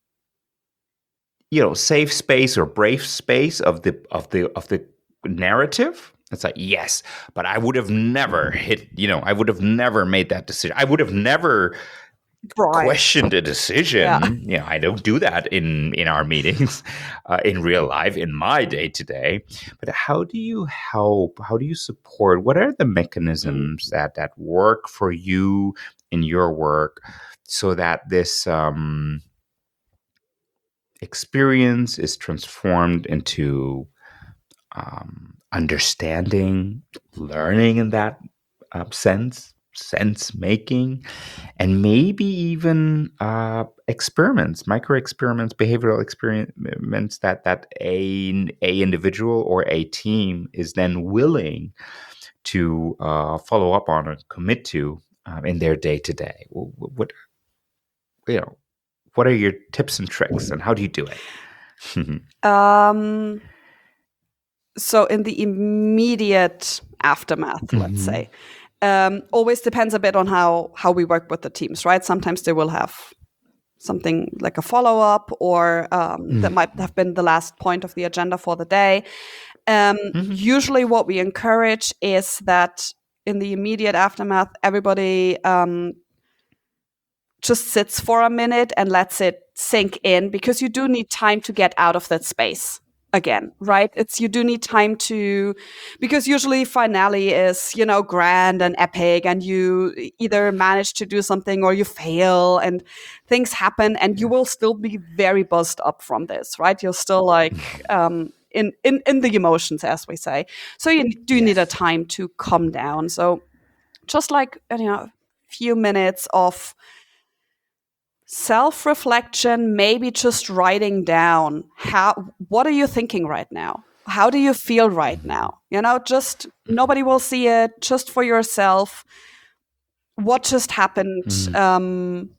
you know safe space or brave space of the of the of the narrative. It's like, yes, but I would have never hit, you know, I would have never made that decision. I would have never Right. questioned a Yeah. decision. You know, I don't do that in in our meetings, uh, in real life, in my day to day. But how do you help? How do you support? What are the mechanisms that that work for you in your work, so that this um, experience is transformed into um, understanding, learning in that uh, sense, sense making, and maybe even uh, experiments, micro experiments, behavioral experiments that that a a individual or a team is then willing to uh, follow up on or commit to um, in their day to day. What you know? What are your tips and tricks, and how do you do it? Um, so in the immediate aftermath, let's Mhm. say, um, always depends a bit on how how we work with the teams, right? Sometimes they will have something like a follow-up, or um, Mm. that might have been the last point of the agenda for the day. Um, Mhm. Usually what we encourage is that in the immediate aftermath, everybody um, just sits for a minute and lets it sink in, because you do need time to get out of that space again, right? It's you do need time to, because usually finale is, you know, grand and epic, and you either manage to do something or you fail, and things happen, and you will still be very buzzed up from this, right? You're still like um, in, in in the emotions, as we say. So you do need a Yes. time to calm down. So just like, you know, a few minutes of self-reflection, maybe just writing down how what are you thinking right now? How do you feel right now? You know, just nobody will see it, just for yourself. What just happened? Mm. Um,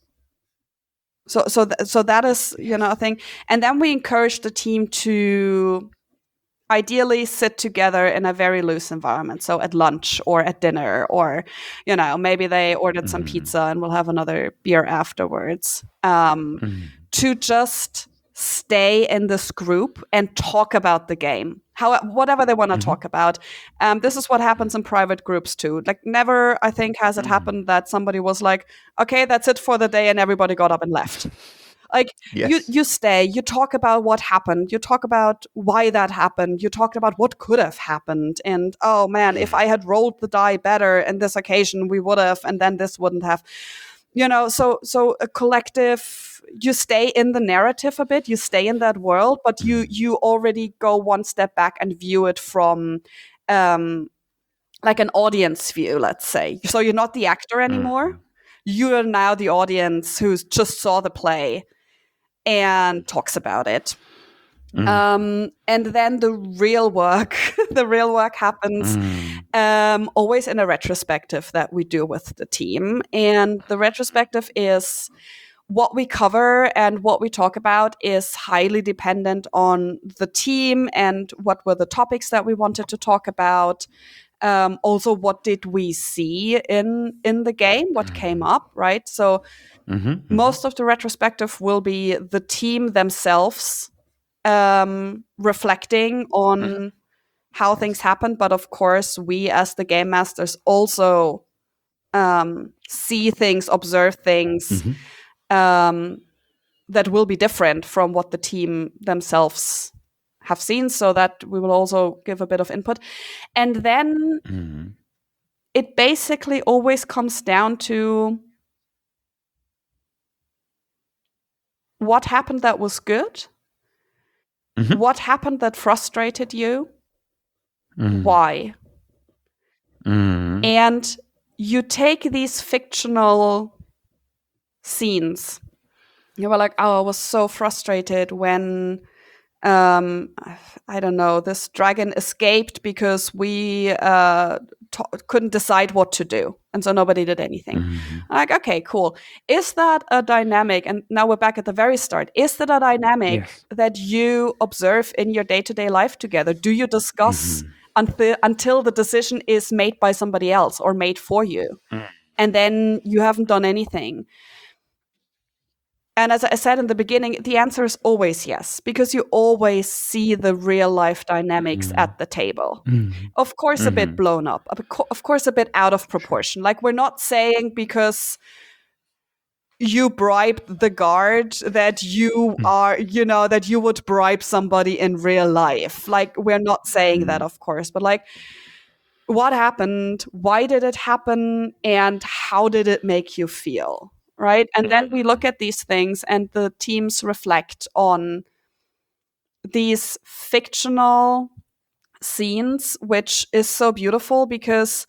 so so th- so that is, you know, a thing. And then we encourage the team to ideally sit together in a very loose environment. So at lunch or at dinner, or, you know, maybe they ordered some Mm. pizza and we'll have another beer afterwards. Um, Mm. to just stay in this group and talk about the game, how whatever they want to Mhm. talk about. Um, this is what happens in private groups too. Like, never, I think, has it Mm. happened that somebody was like, "Okay, that's it for the day," and everybody got up and left. Like, you Yes. you stay, you talk about what happened, you talk about why that happened, you talk about what could have happened, and oh man, if I had rolled the die better in this occasion, we would have, and then this wouldn't have. You know, so so a collective, you stay in the narrative a bit, you stay in that world, but you you already go one step back and view it from um like an audience view, let's say. So you're not the actor anymore. Mm. You are now the audience who's just saw the play and talks about it. Mm. Um, and then the real work, the real work happens Mm. um, always in a retrospective that we do with the team. And the retrospective is what we cover and what we talk about is highly dependent on the team and what were the topics that we wanted to talk about. Um, also, what did we see in in the game? What came up, right? So Mhm. most of the retrospective will be the team themselves um, reflecting on Mhm. how things happened. But of course, we as the game masters also um, see things, observe things Mhm. um, that will be different from what the team themselves have seen, so that we will also give a bit of input. And then Mhm. it basically always comes down to what happened that was good, Mhm. what happened that frustrated you, Mm. why. Mm. And you take these fictional scenes. You were like, oh, I was so frustrated when, um, I don't know, this dragon escaped because we uh, t- couldn't decide what to do. And so nobody did anything. Mhm. I'm like, okay, cool. Is that a dynamic? And now we're back at the very start. Is that a dynamic Yes. that you observe in your day-to-day life together? Do you discuss Mhm. until until the decision is made by somebody else or made for you, Mm. and then you haven't done anything? And as I said in the beginning, the answer is always yes, because you always see the real life dynamics Mm. at the table. Mhm. Of course, a bit Mhm. blown up, of co- of course, a bit out of proportion. Like, we're not saying because you bribed the guard that you Mm. are, you know, that you would bribe somebody in real life. Like, we're not saying that, Mm. of course, but like, what happened? Why did it happen? And how did it make you feel? Right. And then we look at these things and the teams reflect on these fictional scenes, which is so beautiful because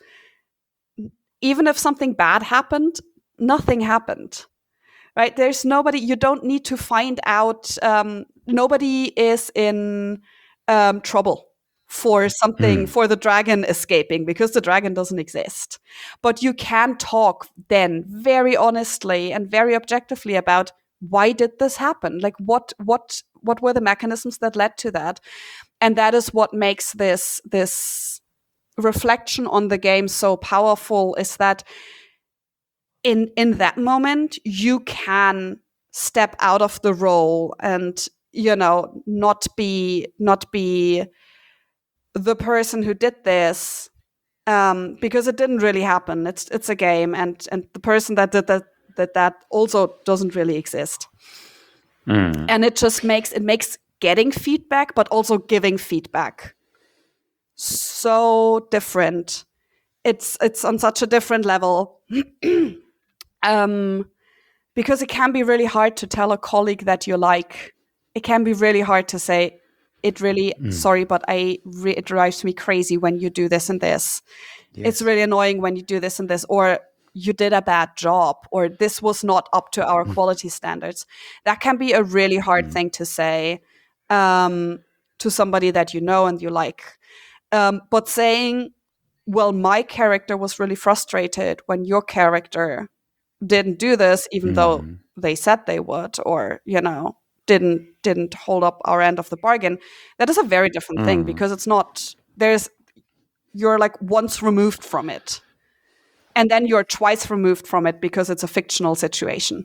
even if something bad happened, nothing happened. Right? There's nobody, you don't need to find out, um, nobody is in um, trouble for something, Mm. for the dragon escaping, because the dragon doesn't exist. But you can talk then very honestly and very objectively about why did this happen? Like, what what what were the mechanisms that led to that? And that is what makes this this reflection on the game so powerful, is that in in that moment you can step out of the role and, you know, not be not be the person who did this, um, because it didn't really happen. It's it's a game, and and the person that did that that that also doesn't really exist. Mm. And it just makes it makes getting feedback, but also giving feedback so different. It's it's on such a different level. um, because it can be really hard to tell a colleague that you like. It can be really hard to say, it really, Mm. sorry, but I re- it drives me crazy when you do this and this. Yes. It's really annoying when you do this and this, or you did a bad job, or this was not up to our Mm. quality standards. That can be a really hard Mm. thing to say um, to somebody that you know and you like. Um, but saying, well, my character was really frustrated when your character didn't do this, even though Mm. they said they would, or, you know, didn't didn't hold up our end of the bargain. That is a very different thing, Mm. because it's not, there's, you're like once removed from it, and then you're twice removed from it because it's a fictional situation.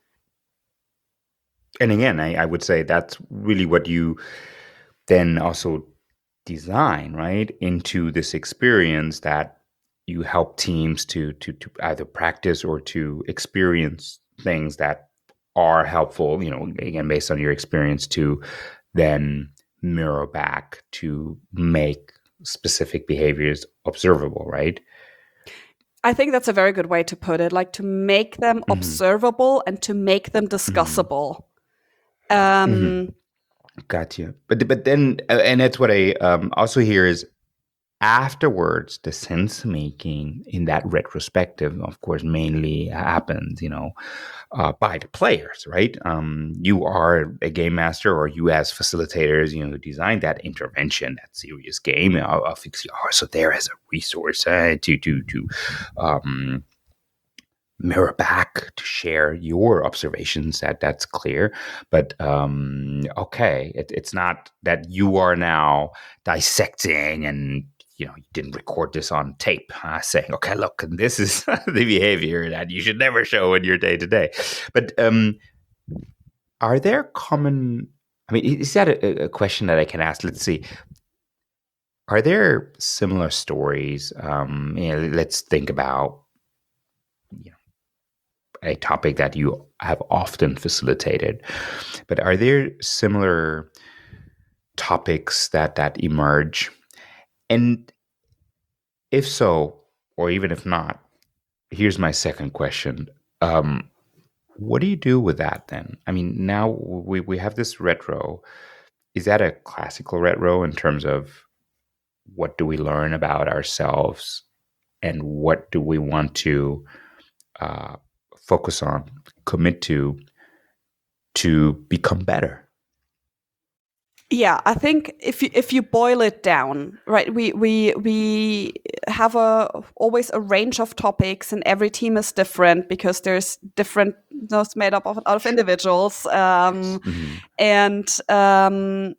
And again, I, I would say that's really what you then also design, right, into this experience, that you help teams to to to either practice or to experience things that are helpful, you know, again, based on your experience, to then mirror back to make specific behaviors observable, right? I think that's a very good way to put it, like to make them Mhm. observable and to make them discussable. Um, Mhm. Gotcha. But but then, uh, and that's what I um, also hear is, afterwards, the sense making in that retrospective, of course, mainly happens, you know, uh, by the players, right? Um, you are a game master, or you as facilitators, you know, designed that intervention, that serious game of, of X C R. So there as a resource uh, to to to um, mirror back, to share your observations. That that's clear. But um, okay, it, it's not that you are now dissecting and, you know, you didn't record this on tape, uh, saying, okay, look, this is the behavior that you should never show in your day to day. But um, are there common, I mean, is that a, a question that I can ask? Let's see. Are there similar stories? Um, you know, let's think about, you know, a topic that you have often facilitated, but are there similar topics that that emerge? And if so, or even if not, here's my second question. Um, what do you do with that then? I mean, now we, we have this retro. Is that a classical retro in terms of what do we learn about ourselves and what do we want to uh, focus on, commit to, to become better? Yeah, I think if you if you boil it down, right, we we we have a always a range of topics, and every team is different because there's different, those made up of out of individuals, um, Mm-hmm. and um,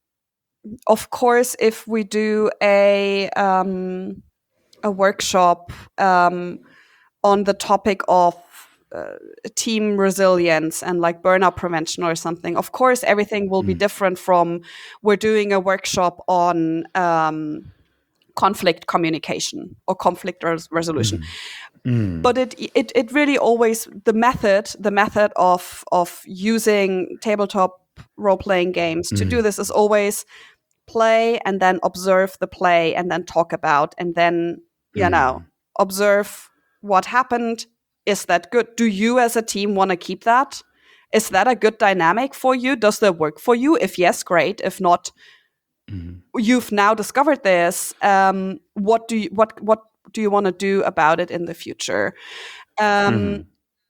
of course, if we do a um, a workshop um, on the topic of uh, team resilience and like burnout prevention or something, of course everything will be Mm. different from we're doing a workshop on um, conflict communication or conflict res- resolution. Mm. But it, it it really always, the method the method of of using tabletop role-playing games to do Mm. this is always play and then observe the play and then talk about, and then, you know, Mm. observe what happened. Is that good? Do you as a team want to keep that? Is that a good dynamic for you? Does that work for you? If yes, great. If not, Mm. you've now discovered this. Um, what do you what what do you want to do about it in the future? Um, Mm.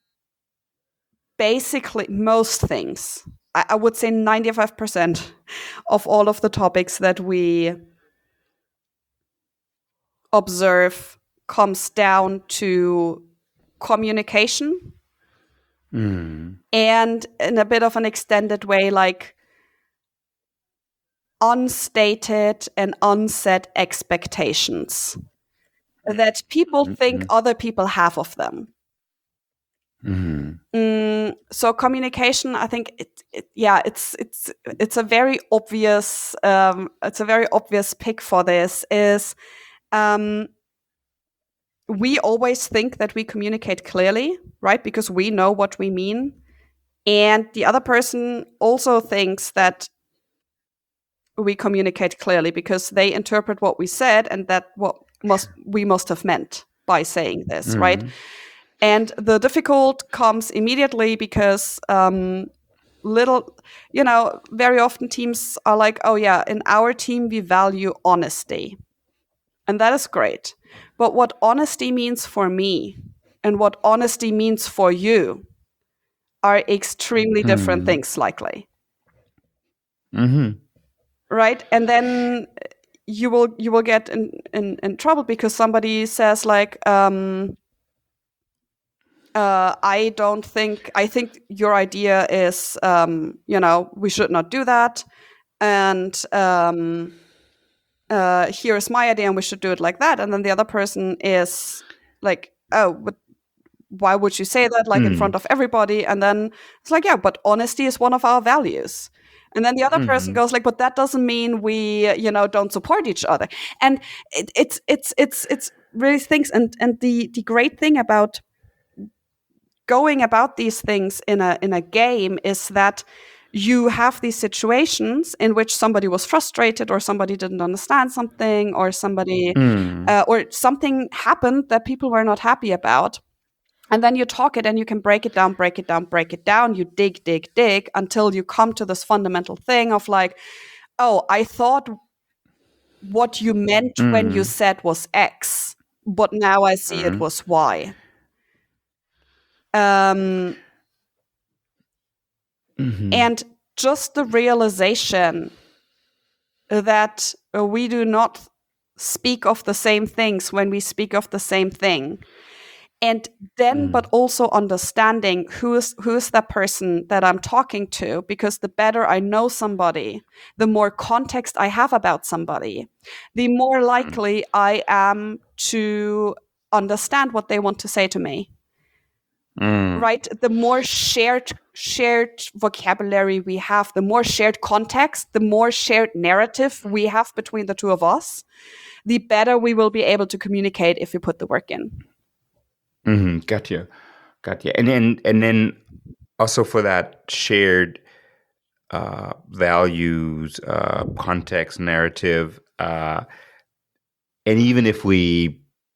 Basically, most things. I, I would say ninety-five percent of all of the topics that we observe comes down to communication, Mm. and in a bit of an extended way, like unstated and unset expectations that people think Mm. other people have of them. Mm-hmm. Mm, so communication, I think, it, it, yeah, it's it's it's a very obvious um, it's a very obvious pick for this. Is um, we always think that we communicate clearly, right? Because we know what we mean, and the other person also thinks that we communicate clearly because they interpret what we said and that what must we must have meant by saying this, right? Mm-hmm. And the difficult comes immediately because um, little, you know, very often teams are like, oh yeah, in our team we value honesty, and that is great. But what honesty means for me and what honesty means for you are extremely different Mm-hmm. things, likely. Mm-hmm. Right? And then you will you will get in, in, in trouble because somebody says like, um, uh, I don't think I think your idea is, um, you know, we should not do that, and um, uh, here's my idea, and we should do it like that. And then the other person is like, oh, but why would you say that, like, in Mm-hmm. front of everybody? And then it's like, yeah, but honesty is one of our values. And then the other person Mm-hmm. goes like, but that doesn't mean we, you know, don't support each other. And it, it's it's it's it's really things. And and the the great thing about going about these things in a in a game is that you have these situations in which somebody was frustrated or somebody didn't understand something or somebody Mm-hmm. uh, or something happened that people were not happy about. And then you talk it and you can break it down, break it down, break it down. You dig, dig, dig until you come to this fundamental thing of like, oh, I thought what you meant when you Mm-hmm. said was X, but now I see it was Y. Um, Mm-hmm. and just the realization that uh, we do not speak of the same things when we speak of the same thing. And then, Mm-hmm. but also understanding who's who's that person that I'm talking to, because the better I know somebody, the more context I have about somebody, the more likely I am to understand what they want to say to me. Mm-hmm. Right? The more shared shared vocabulary we have, the more shared context, the more shared narrative we have between the two of us, the better we will be able to communicate if we put the work in. Mm-hmm. Got you. Got you. And then and then also for that shared uh, values, uh, context, narrative, uh, and even if we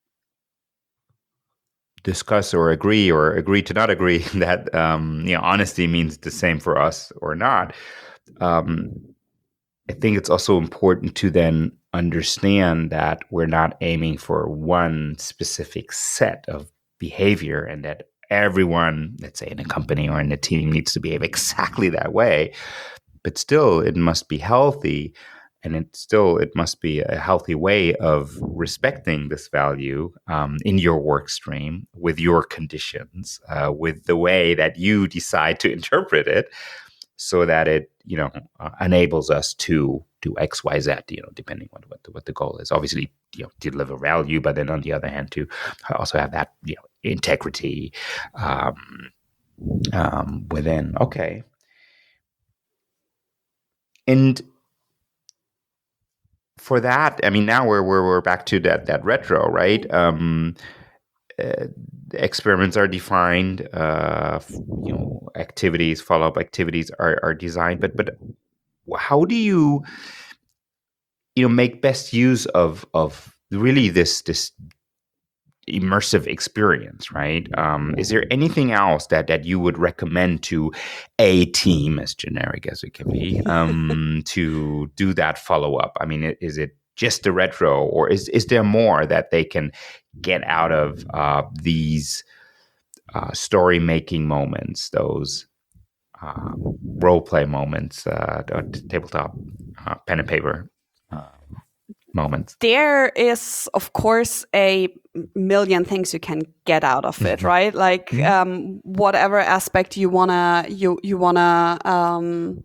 discuss or agree or agree to not agree that um, you know honesty means the same for us or not, um, I think it's also important to then understand that we're not aiming for one specific set of behavior and that everyone, let's say in a company or in a team, needs to behave exactly that way. But still, it must be healthy, and it still it must be a healthy way of respecting this value um, in your work stream with your conditions, uh, with the way that you decide to interpret it, so that it you know uh, enables us to do X, Y, Z. You know, depending on what the, what the goal is. Obviously, you know, deliver value, but then on the other hand, to also have that you know integrity um, um, within. Okay. And for that, I mean, now we're we're, we're back to that that retro, right? Um, uh, experiments are defined, uh, you know, activities, follow up activities are are designed, but but how do you you know make best use of of really this this immersive experience, right? Um, is there anything else that that you would recommend to a team, as generic as it can be, um, to do that follow up? I mean, is it just the retro, or is is there more that they can get out of uh, these uh, story making moments, those uh, role play moments, uh, tabletop uh, pen and paper uh, moments? There is, of course, a million things you can get out of it, right? Like um, whatever aspect you wanna you you wanna um,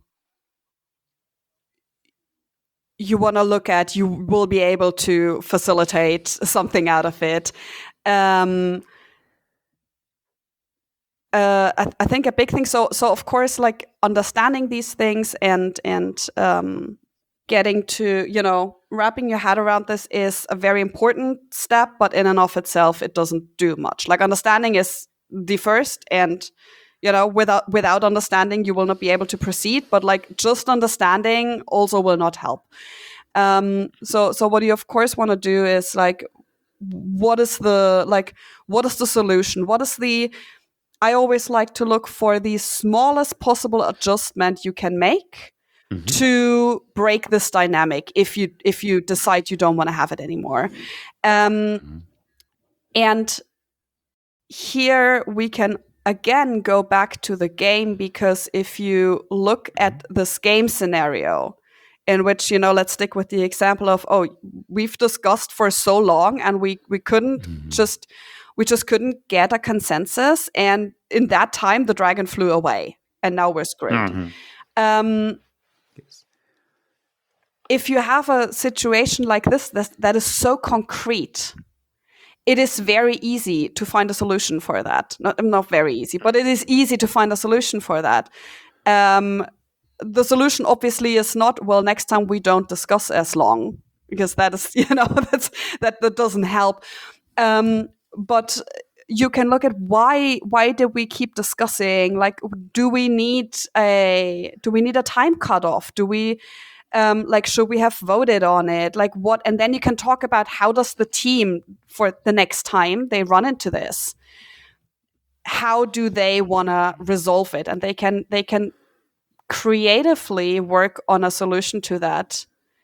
you wanna look at, you will be able to facilitate something out of it. Um, uh, I, I think a big thing. So, so of course, like understanding these things and and um, getting to, you know, wrapping your head around this is a very important step. But in and of itself, it doesn't do much. Like understanding is the first, and you know, without without understanding, you will not be able to proceed. But like just understanding also will not help. Um, so, so what you of course want to do is like, what is the like, what is the solution? What is the I always like to look for the smallest possible adjustment you can make Mhm. to break this dynamic if you if you decide you don't want to have it anymore. Um, Mhm. and here we can again go back to the game, because if you look at this game scenario in which, you know, let's stick with the example of, oh, we've discussed for so long and we we couldn't Mhm. just we just couldn't get a consensus, and in that time the dragon flew away and now we're screwed. Mhm. Um, Yes. if you have a situation like this that, that is so concrete, it is very easy to find a solution for that. Not, not very easy, but it is easy to find a solution for that. Um, the solution obviously is not, well, next time we don't discuss as long, because that is, you know, that's that that doesn't help. Um, but you can look at why why did we keep discussing? Like, do we need a do we need a time cutoff? Do we um, like, should we have voted on it? Like what? And then you can talk about how does the team, for the next time they run into this, how do they want to resolve it? And they can they can creatively work on a solution to that.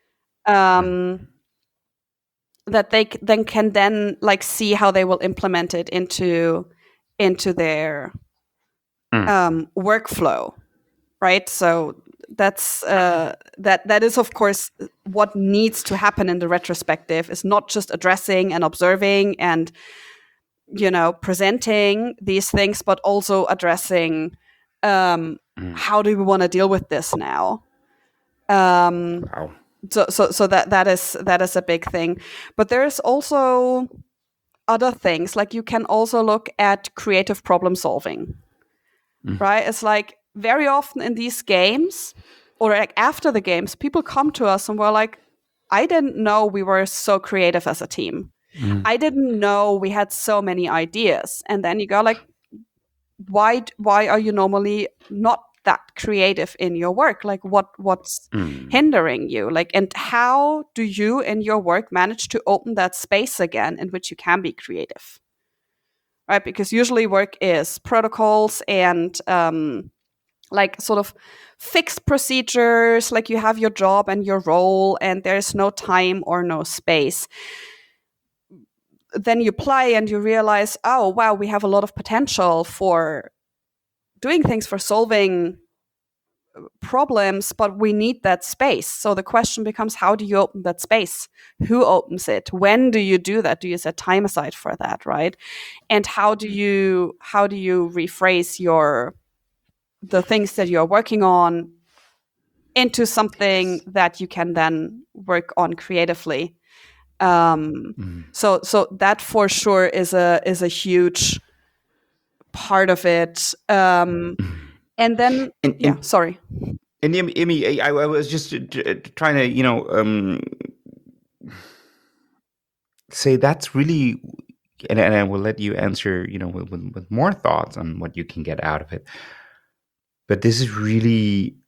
Um, that they c- then can then like see how they will implement it into into their Mm. um, workflow, right? So that's uh, that that is of course what needs to happen in the retrospective, is not just addressing and observing and, you know, presenting these things, but also addressing um, Mm. how do we want to deal with this now. Um, Wow. so so so that that is that is a big thing, but there's also other things, like you can also look at creative problem solving. Mm. Right? It's like very often in these games, or like after the games, people come to us and we're like, I didn't know we were so creative as a team. Mm. I didn't know we had so many ideas. And then you go like, why why are you normally not that creative in your work? Like what what's Mm. hindering you? Like, and how do you in your work manage to open that space again in which you can be creative? Right? Because usually work is protocols and um, like sort of fixed procedures, like you have your job and your role and there's no time or no space. Then you play and you realize, oh wow, we have a lot of potential for doing things, for solving problems, but we need that space. So the question becomes, how do you open that space? Who opens it? When do you do that? Do you set time aside for that, right? And how do you how do you rephrase your the things that you're working on into something Yes. that you can then work on creatively? Um, Mm. so so that for sure is a is a huge part of it. Um, and then And, yeah, and sorry. And Imi, Imi, I, I was just uh, t- trying to, you know, um, say that's really, and, and I will let you answer, you know, with, with, with more thoughts on what you can get out of it. But this is really,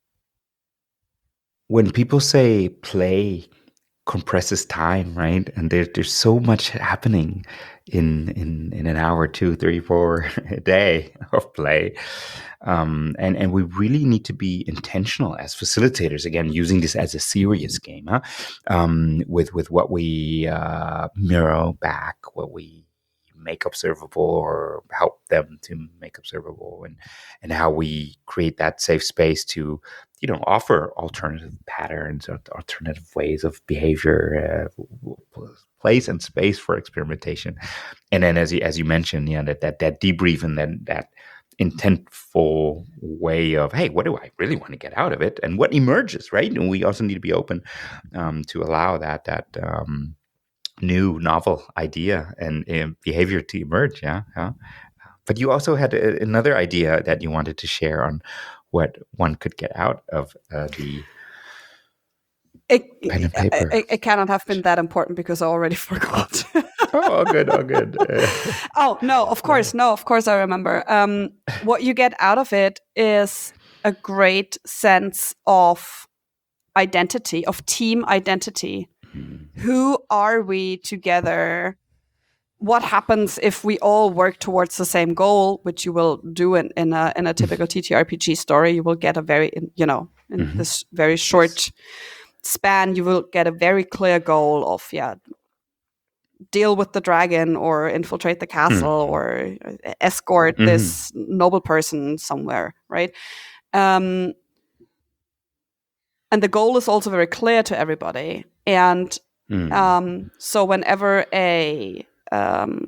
when people say play compresses time, right? And there, there's so much happening in in in an hour, two, three, four a day of play. Um, and and we really need to be intentional as facilitators. Again, using this as a serious game, huh? Um, with with what we uh, mirror back, what we make observable, or help them to make observable, and and how we create that safe space to, you know, offer alternative patterns or alternative ways of behavior, uh, place and space for experimentation. And then, as you as you mentioned, yeah, that that that debrief and then that intentful way of, hey, what do I really want to get out of it, and what emerges, right? And we also need to be open um, to allow that that um, new novel idea and uh, behavior to emerge. Yeah, yeah. but you also had a, another idea that you wanted to share on what one could get out of uh, the It, pen and paper. it, it cannot have been that important because I already forgot. Oh, good. Oh, good. Uh, oh, no, of course. No, of course I remember. Um, what you get out of it is a great sense of identity, of team identity. Mm-hmm. Who are we together? What happens if we all work towards the same goal, which you will do in, in a in a typical T T R P G story? You will get a very, you know, in mm-hmm. this very short yes. span, you will get a very clear goal of, yeah, deal with the dragon or infiltrate the castle mm. or escort mm-hmm. this noble person somewhere, right? Um, and the goal is also very clear to everybody. And mm. um, so whenever a, um,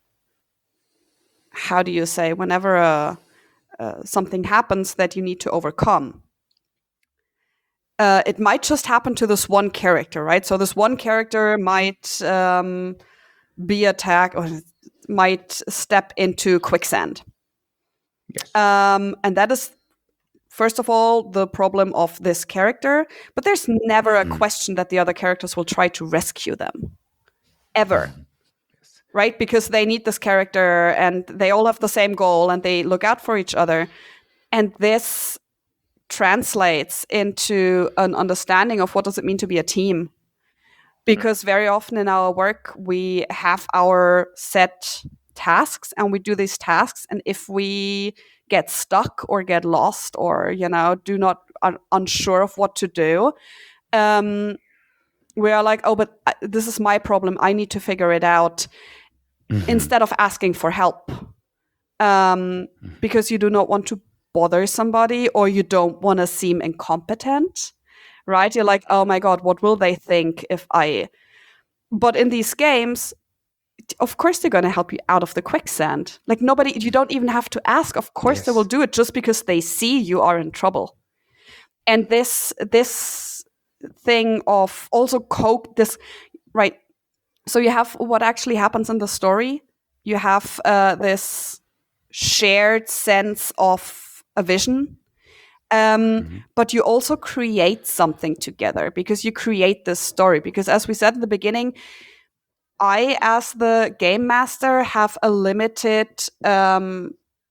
how do you say, whenever a, uh, something happens that you need to overcome, Uh, it might just happen to this one character, right? So this one character might um, be attacked or might step into quicksand. Yes. Um, and that is, first of all, the problem of this character. But there's never a mm. question that the other characters will try to rescue them. Ever. Mm. Yes. Right? Because they need this character and they all have the same goal and they look out for each other. And this translates into an understanding of what does it mean to be a team. Because very often in our work, we have our set tasks and we do these tasks. And if we get stuck or get lost or, you know, do not un- unsure of what to do, um, we are like, oh, but this is my problem. I need to figure it out mm-hmm. instead of asking for help. Um, mm-hmm. Because you do not want to bother somebody or you don't want to seem incompetent, right? You're like, oh my God, what will they think if I... But in these games, of course they're going to help you out of the quicksand. Like nobody, you don't even have to ask. Of course yes. they will do it just because they see you are in trouble. And this this thing of also cope, this, right? So you have what actually happens in the story. You have uh, this shared sense of a vision, um, mm-hmm. but you also create something together because you create this story. Because as we said in the beginning, I, as the game master, have a limited um,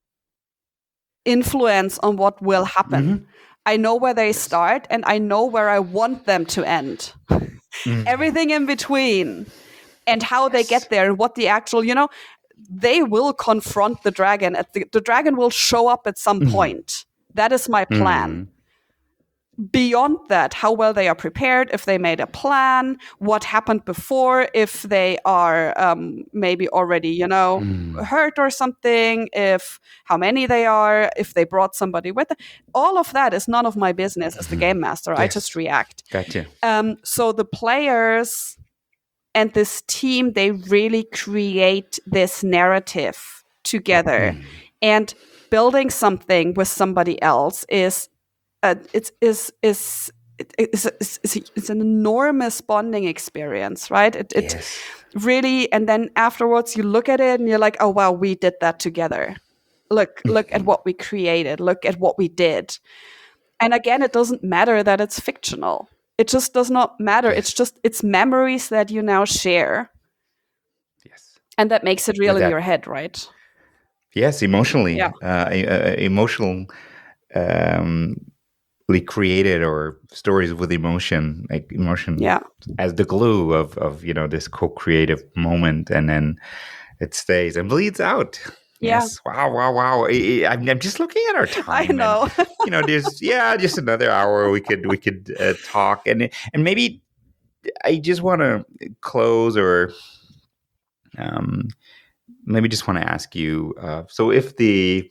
influence on what will happen. Mm-hmm. I know where they start and I know where I want them to end. Mm-hmm. Everything in between and how yes. they get there and what the actual, you know, they will confront the dragon. At the, the dragon will show up at some mm. point. That is my plan. Mm. Beyond that, how well they are prepared, if they made a plan, what happened before, if they are um, maybe already, you know, mm. hurt or something, if how many they are, if they brought somebody with them. All of that is none of my business as the game master. Yes. I just react. Gotcha. Um, so the players and this team, they really create this narrative together. Mm. And building something with somebody else is uh, it's is is it's, it's, it's, it's an enormous bonding experience, right? It, it yes. really, and then afterwards you look at it and you're like, oh wow, we did that together. Look, look at what we created. Look at what we did. And again, it doesn't matter that it's fictional. It just does not matter. Yes. It's just, it's memories that you now share. Yes. And that makes it real in your head, right? Yes, emotionally. Yeah. Uh, uh, emotional, um, created or stories with emotion, like emotion yeah. as the glue of, of, you know, this co-creative moment. And then it stays and bleeds out. Yeah. Yes. Wow. Wow. Wow. I, I'm, I'm just looking at our time. I know. And, you know, there's yeah, just another hour we could we could uh, talk and and maybe I just want to close or um maybe just want to ask you. Uh, so if the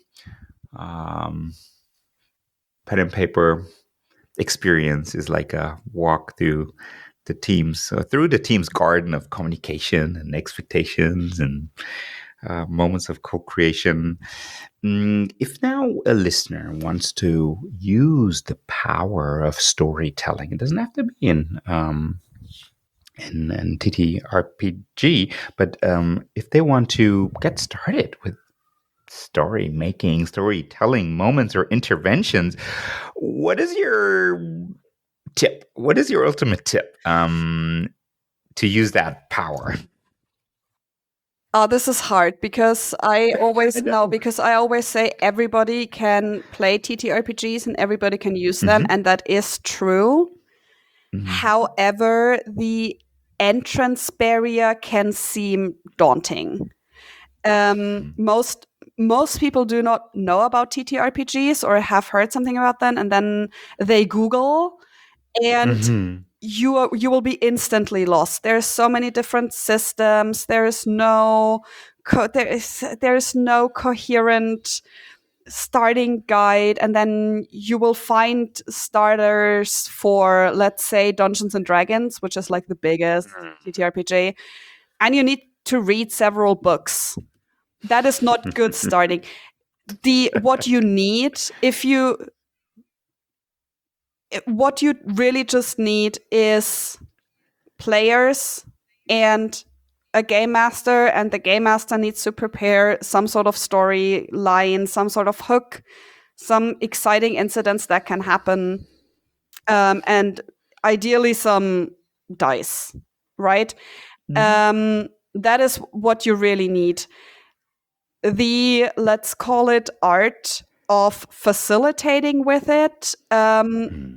um, pen and paper experience is like a walk through the teams, so through the team's garden of communication and expectations and Uh, moments of co-creation. Mm, if now a listener wants to use the power of storytelling, it doesn't have to be in um, in, in T T R P G, but um, if they want to get started with story making, storytelling moments or interventions. What is your tip? What is your ultimate tip um, to use that power? Oh, this is hard because I always I know. no, because I always say everybody can play T T R P Gs and everybody can use them, Mhm. and that is true. Mhm. However, the entrance barrier can seem daunting. Um, Mhm. most most people do not know about T T R P Gs or have heard something about them, and then they Google, and Mhm. you are, you will be instantly lost. There's so many different systems. There is no co- there is there is no coherent starting guide, and then you will find starters for, let's say, Dungeons and Dragons, which is like the biggest T T R P G, and you need to read several books. That is not good starting. The what you need, if you what you really just need is players and a game master, and the game master needs to prepare some sort of storyline, some sort of hook, some exciting incidents that can happen, um, and ideally some dice, right? Um, that is what you really need. The, let's call it, art of facilitating with it. Um, Mhm.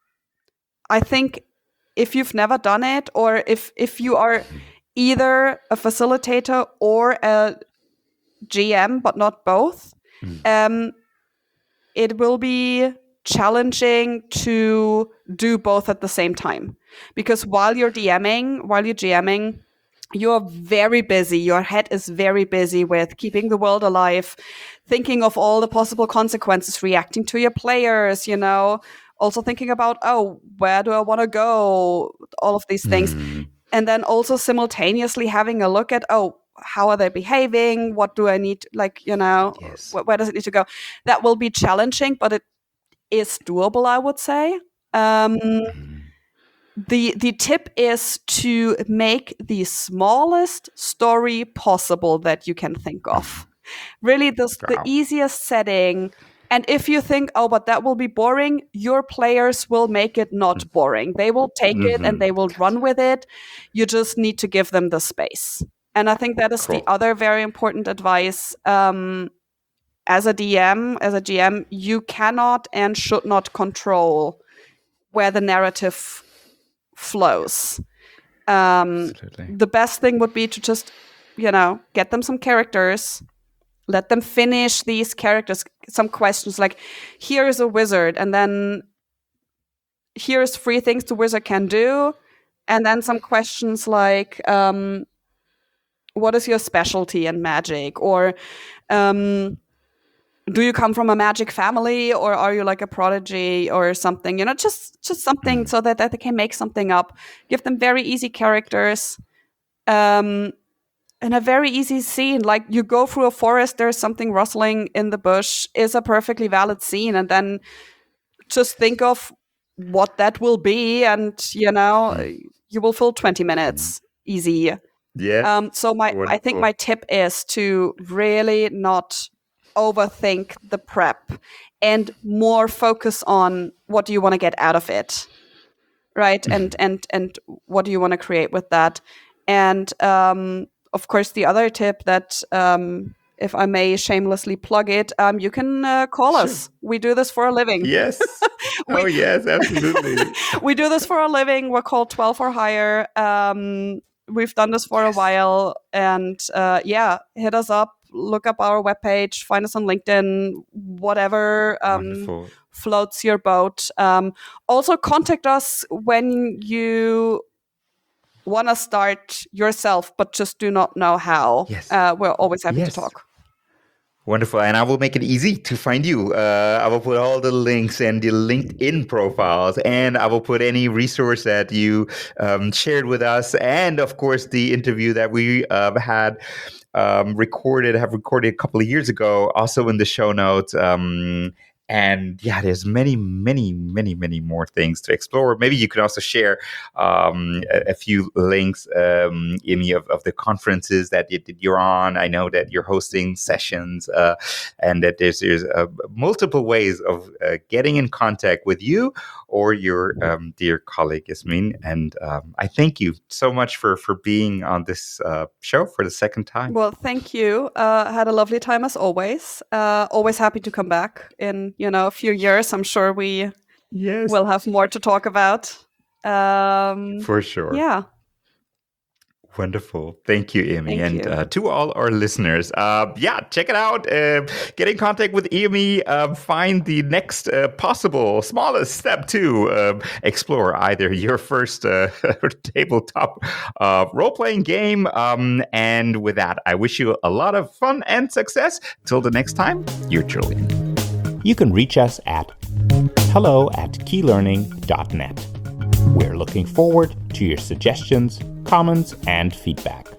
I think if you've never done it, or if if you are either a facilitator or a G M, but not both, Mhm. um, it will be challenging to do both at the same time. Because while you're DMing, while you're GMing, you're very busy. Your head is very busy with keeping the world alive, thinking of all the possible consequences, reacting to your players, you know, also thinking about, oh, where do I want to go? All of these things. Mhm. And then also simultaneously having a look at, oh, how are they behaving? What do I need? Like, you know, Yes. wh- where does it need to go? That will be challenging, but it is doable, I would say. Um, Mhm. the the tip is to make the smallest story possible that you can think of. Really, the the Wow. easiest setting. And if you think, oh, but that will be boring, your players will make it not boring. They will take it and Mhm. they will run with it. You just need to give them the space. And I think that is the Cool. other very important advice. Um, as a D M, as a G M, you cannot and should not control where the narrative flows. Um, Absolutely. the best thing would be to just, you know, get them some characters, let them finish these characters, some questions like, here is a wizard, and then here's three things the wizard can do, and then some questions like, um, what is your specialty in magic? Or um, do you come from a magic family, or are you like a prodigy or something? You know, just just something Mm. so that, that they can make something up. Give them very easy characters. Um, and a very easy scene, like you go through a forest, there's something rustling in the bush, is a perfectly valid scene, and then just think of what that will be, and you know, Mm. you will fill twenty minutes easy. Yes. Um, so my, I think Wonderful. my tip is to really not overthink the prep and more focus on what do you want to get out of it, right? And and and what do you want to create with that? And um, of course, the other tip that, um, if I may shamelessly plug it, um, you can uh, call Sure. us. We do this for a living. Yes. We- Oh, yes, absolutely. we do this for a living. We're called twelve for Hire. Um, we've done this for a Yes. while. And uh, yeah, hit us up, look up our webpage, find us on LinkedIn, whatever um, Wonderful. floats your boat. Um, also, contact us when you want to start yourself, but just do not know how. Yes. Uh, we're always happy Yes. to talk. Wonderful. And I will make it easy to find you. Uh, I will put all the links and the LinkedIn profiles, and I will put any resource that you um, shared with us. And of course, the interview that we uh, had um, recorded, have recorded a couple of years ago, also in the show notes. Um, And yeah, there's many, many, many, many more things to explore. Maybe you could also share um, a, a few links, um, Imi, of, of the conferences that, you, that you're on. I know that you're hosting sessions uh, and that there's, there's uh, multiple ways of uh, getting in contact with you or your um, dear colleague, Yasmin. And um, I thank you so much for, for being on this uh, show for the second time. Well, thank you. Uh, had a lovely time as always. Uh, always happy to come back in, you know, a few years. I'm sure we yes. will have more to talk about. Um, for sure. Yeah. Wonderful. Thank you, Imi. Thank and you. Uh, to all our listeners, uh, yeah, check it out. Uh, get in contact with Imi. Uh, find the next uh, possible, smallest step to uh, explore either your first uh, tabletop uh, role-playing game. Um, and with that, I wish you a lot of fun and success. Till the next time, you're Julian. You can reach us at hello at key learning dot net. We're looking forward to your suggestions, comments, and feedback.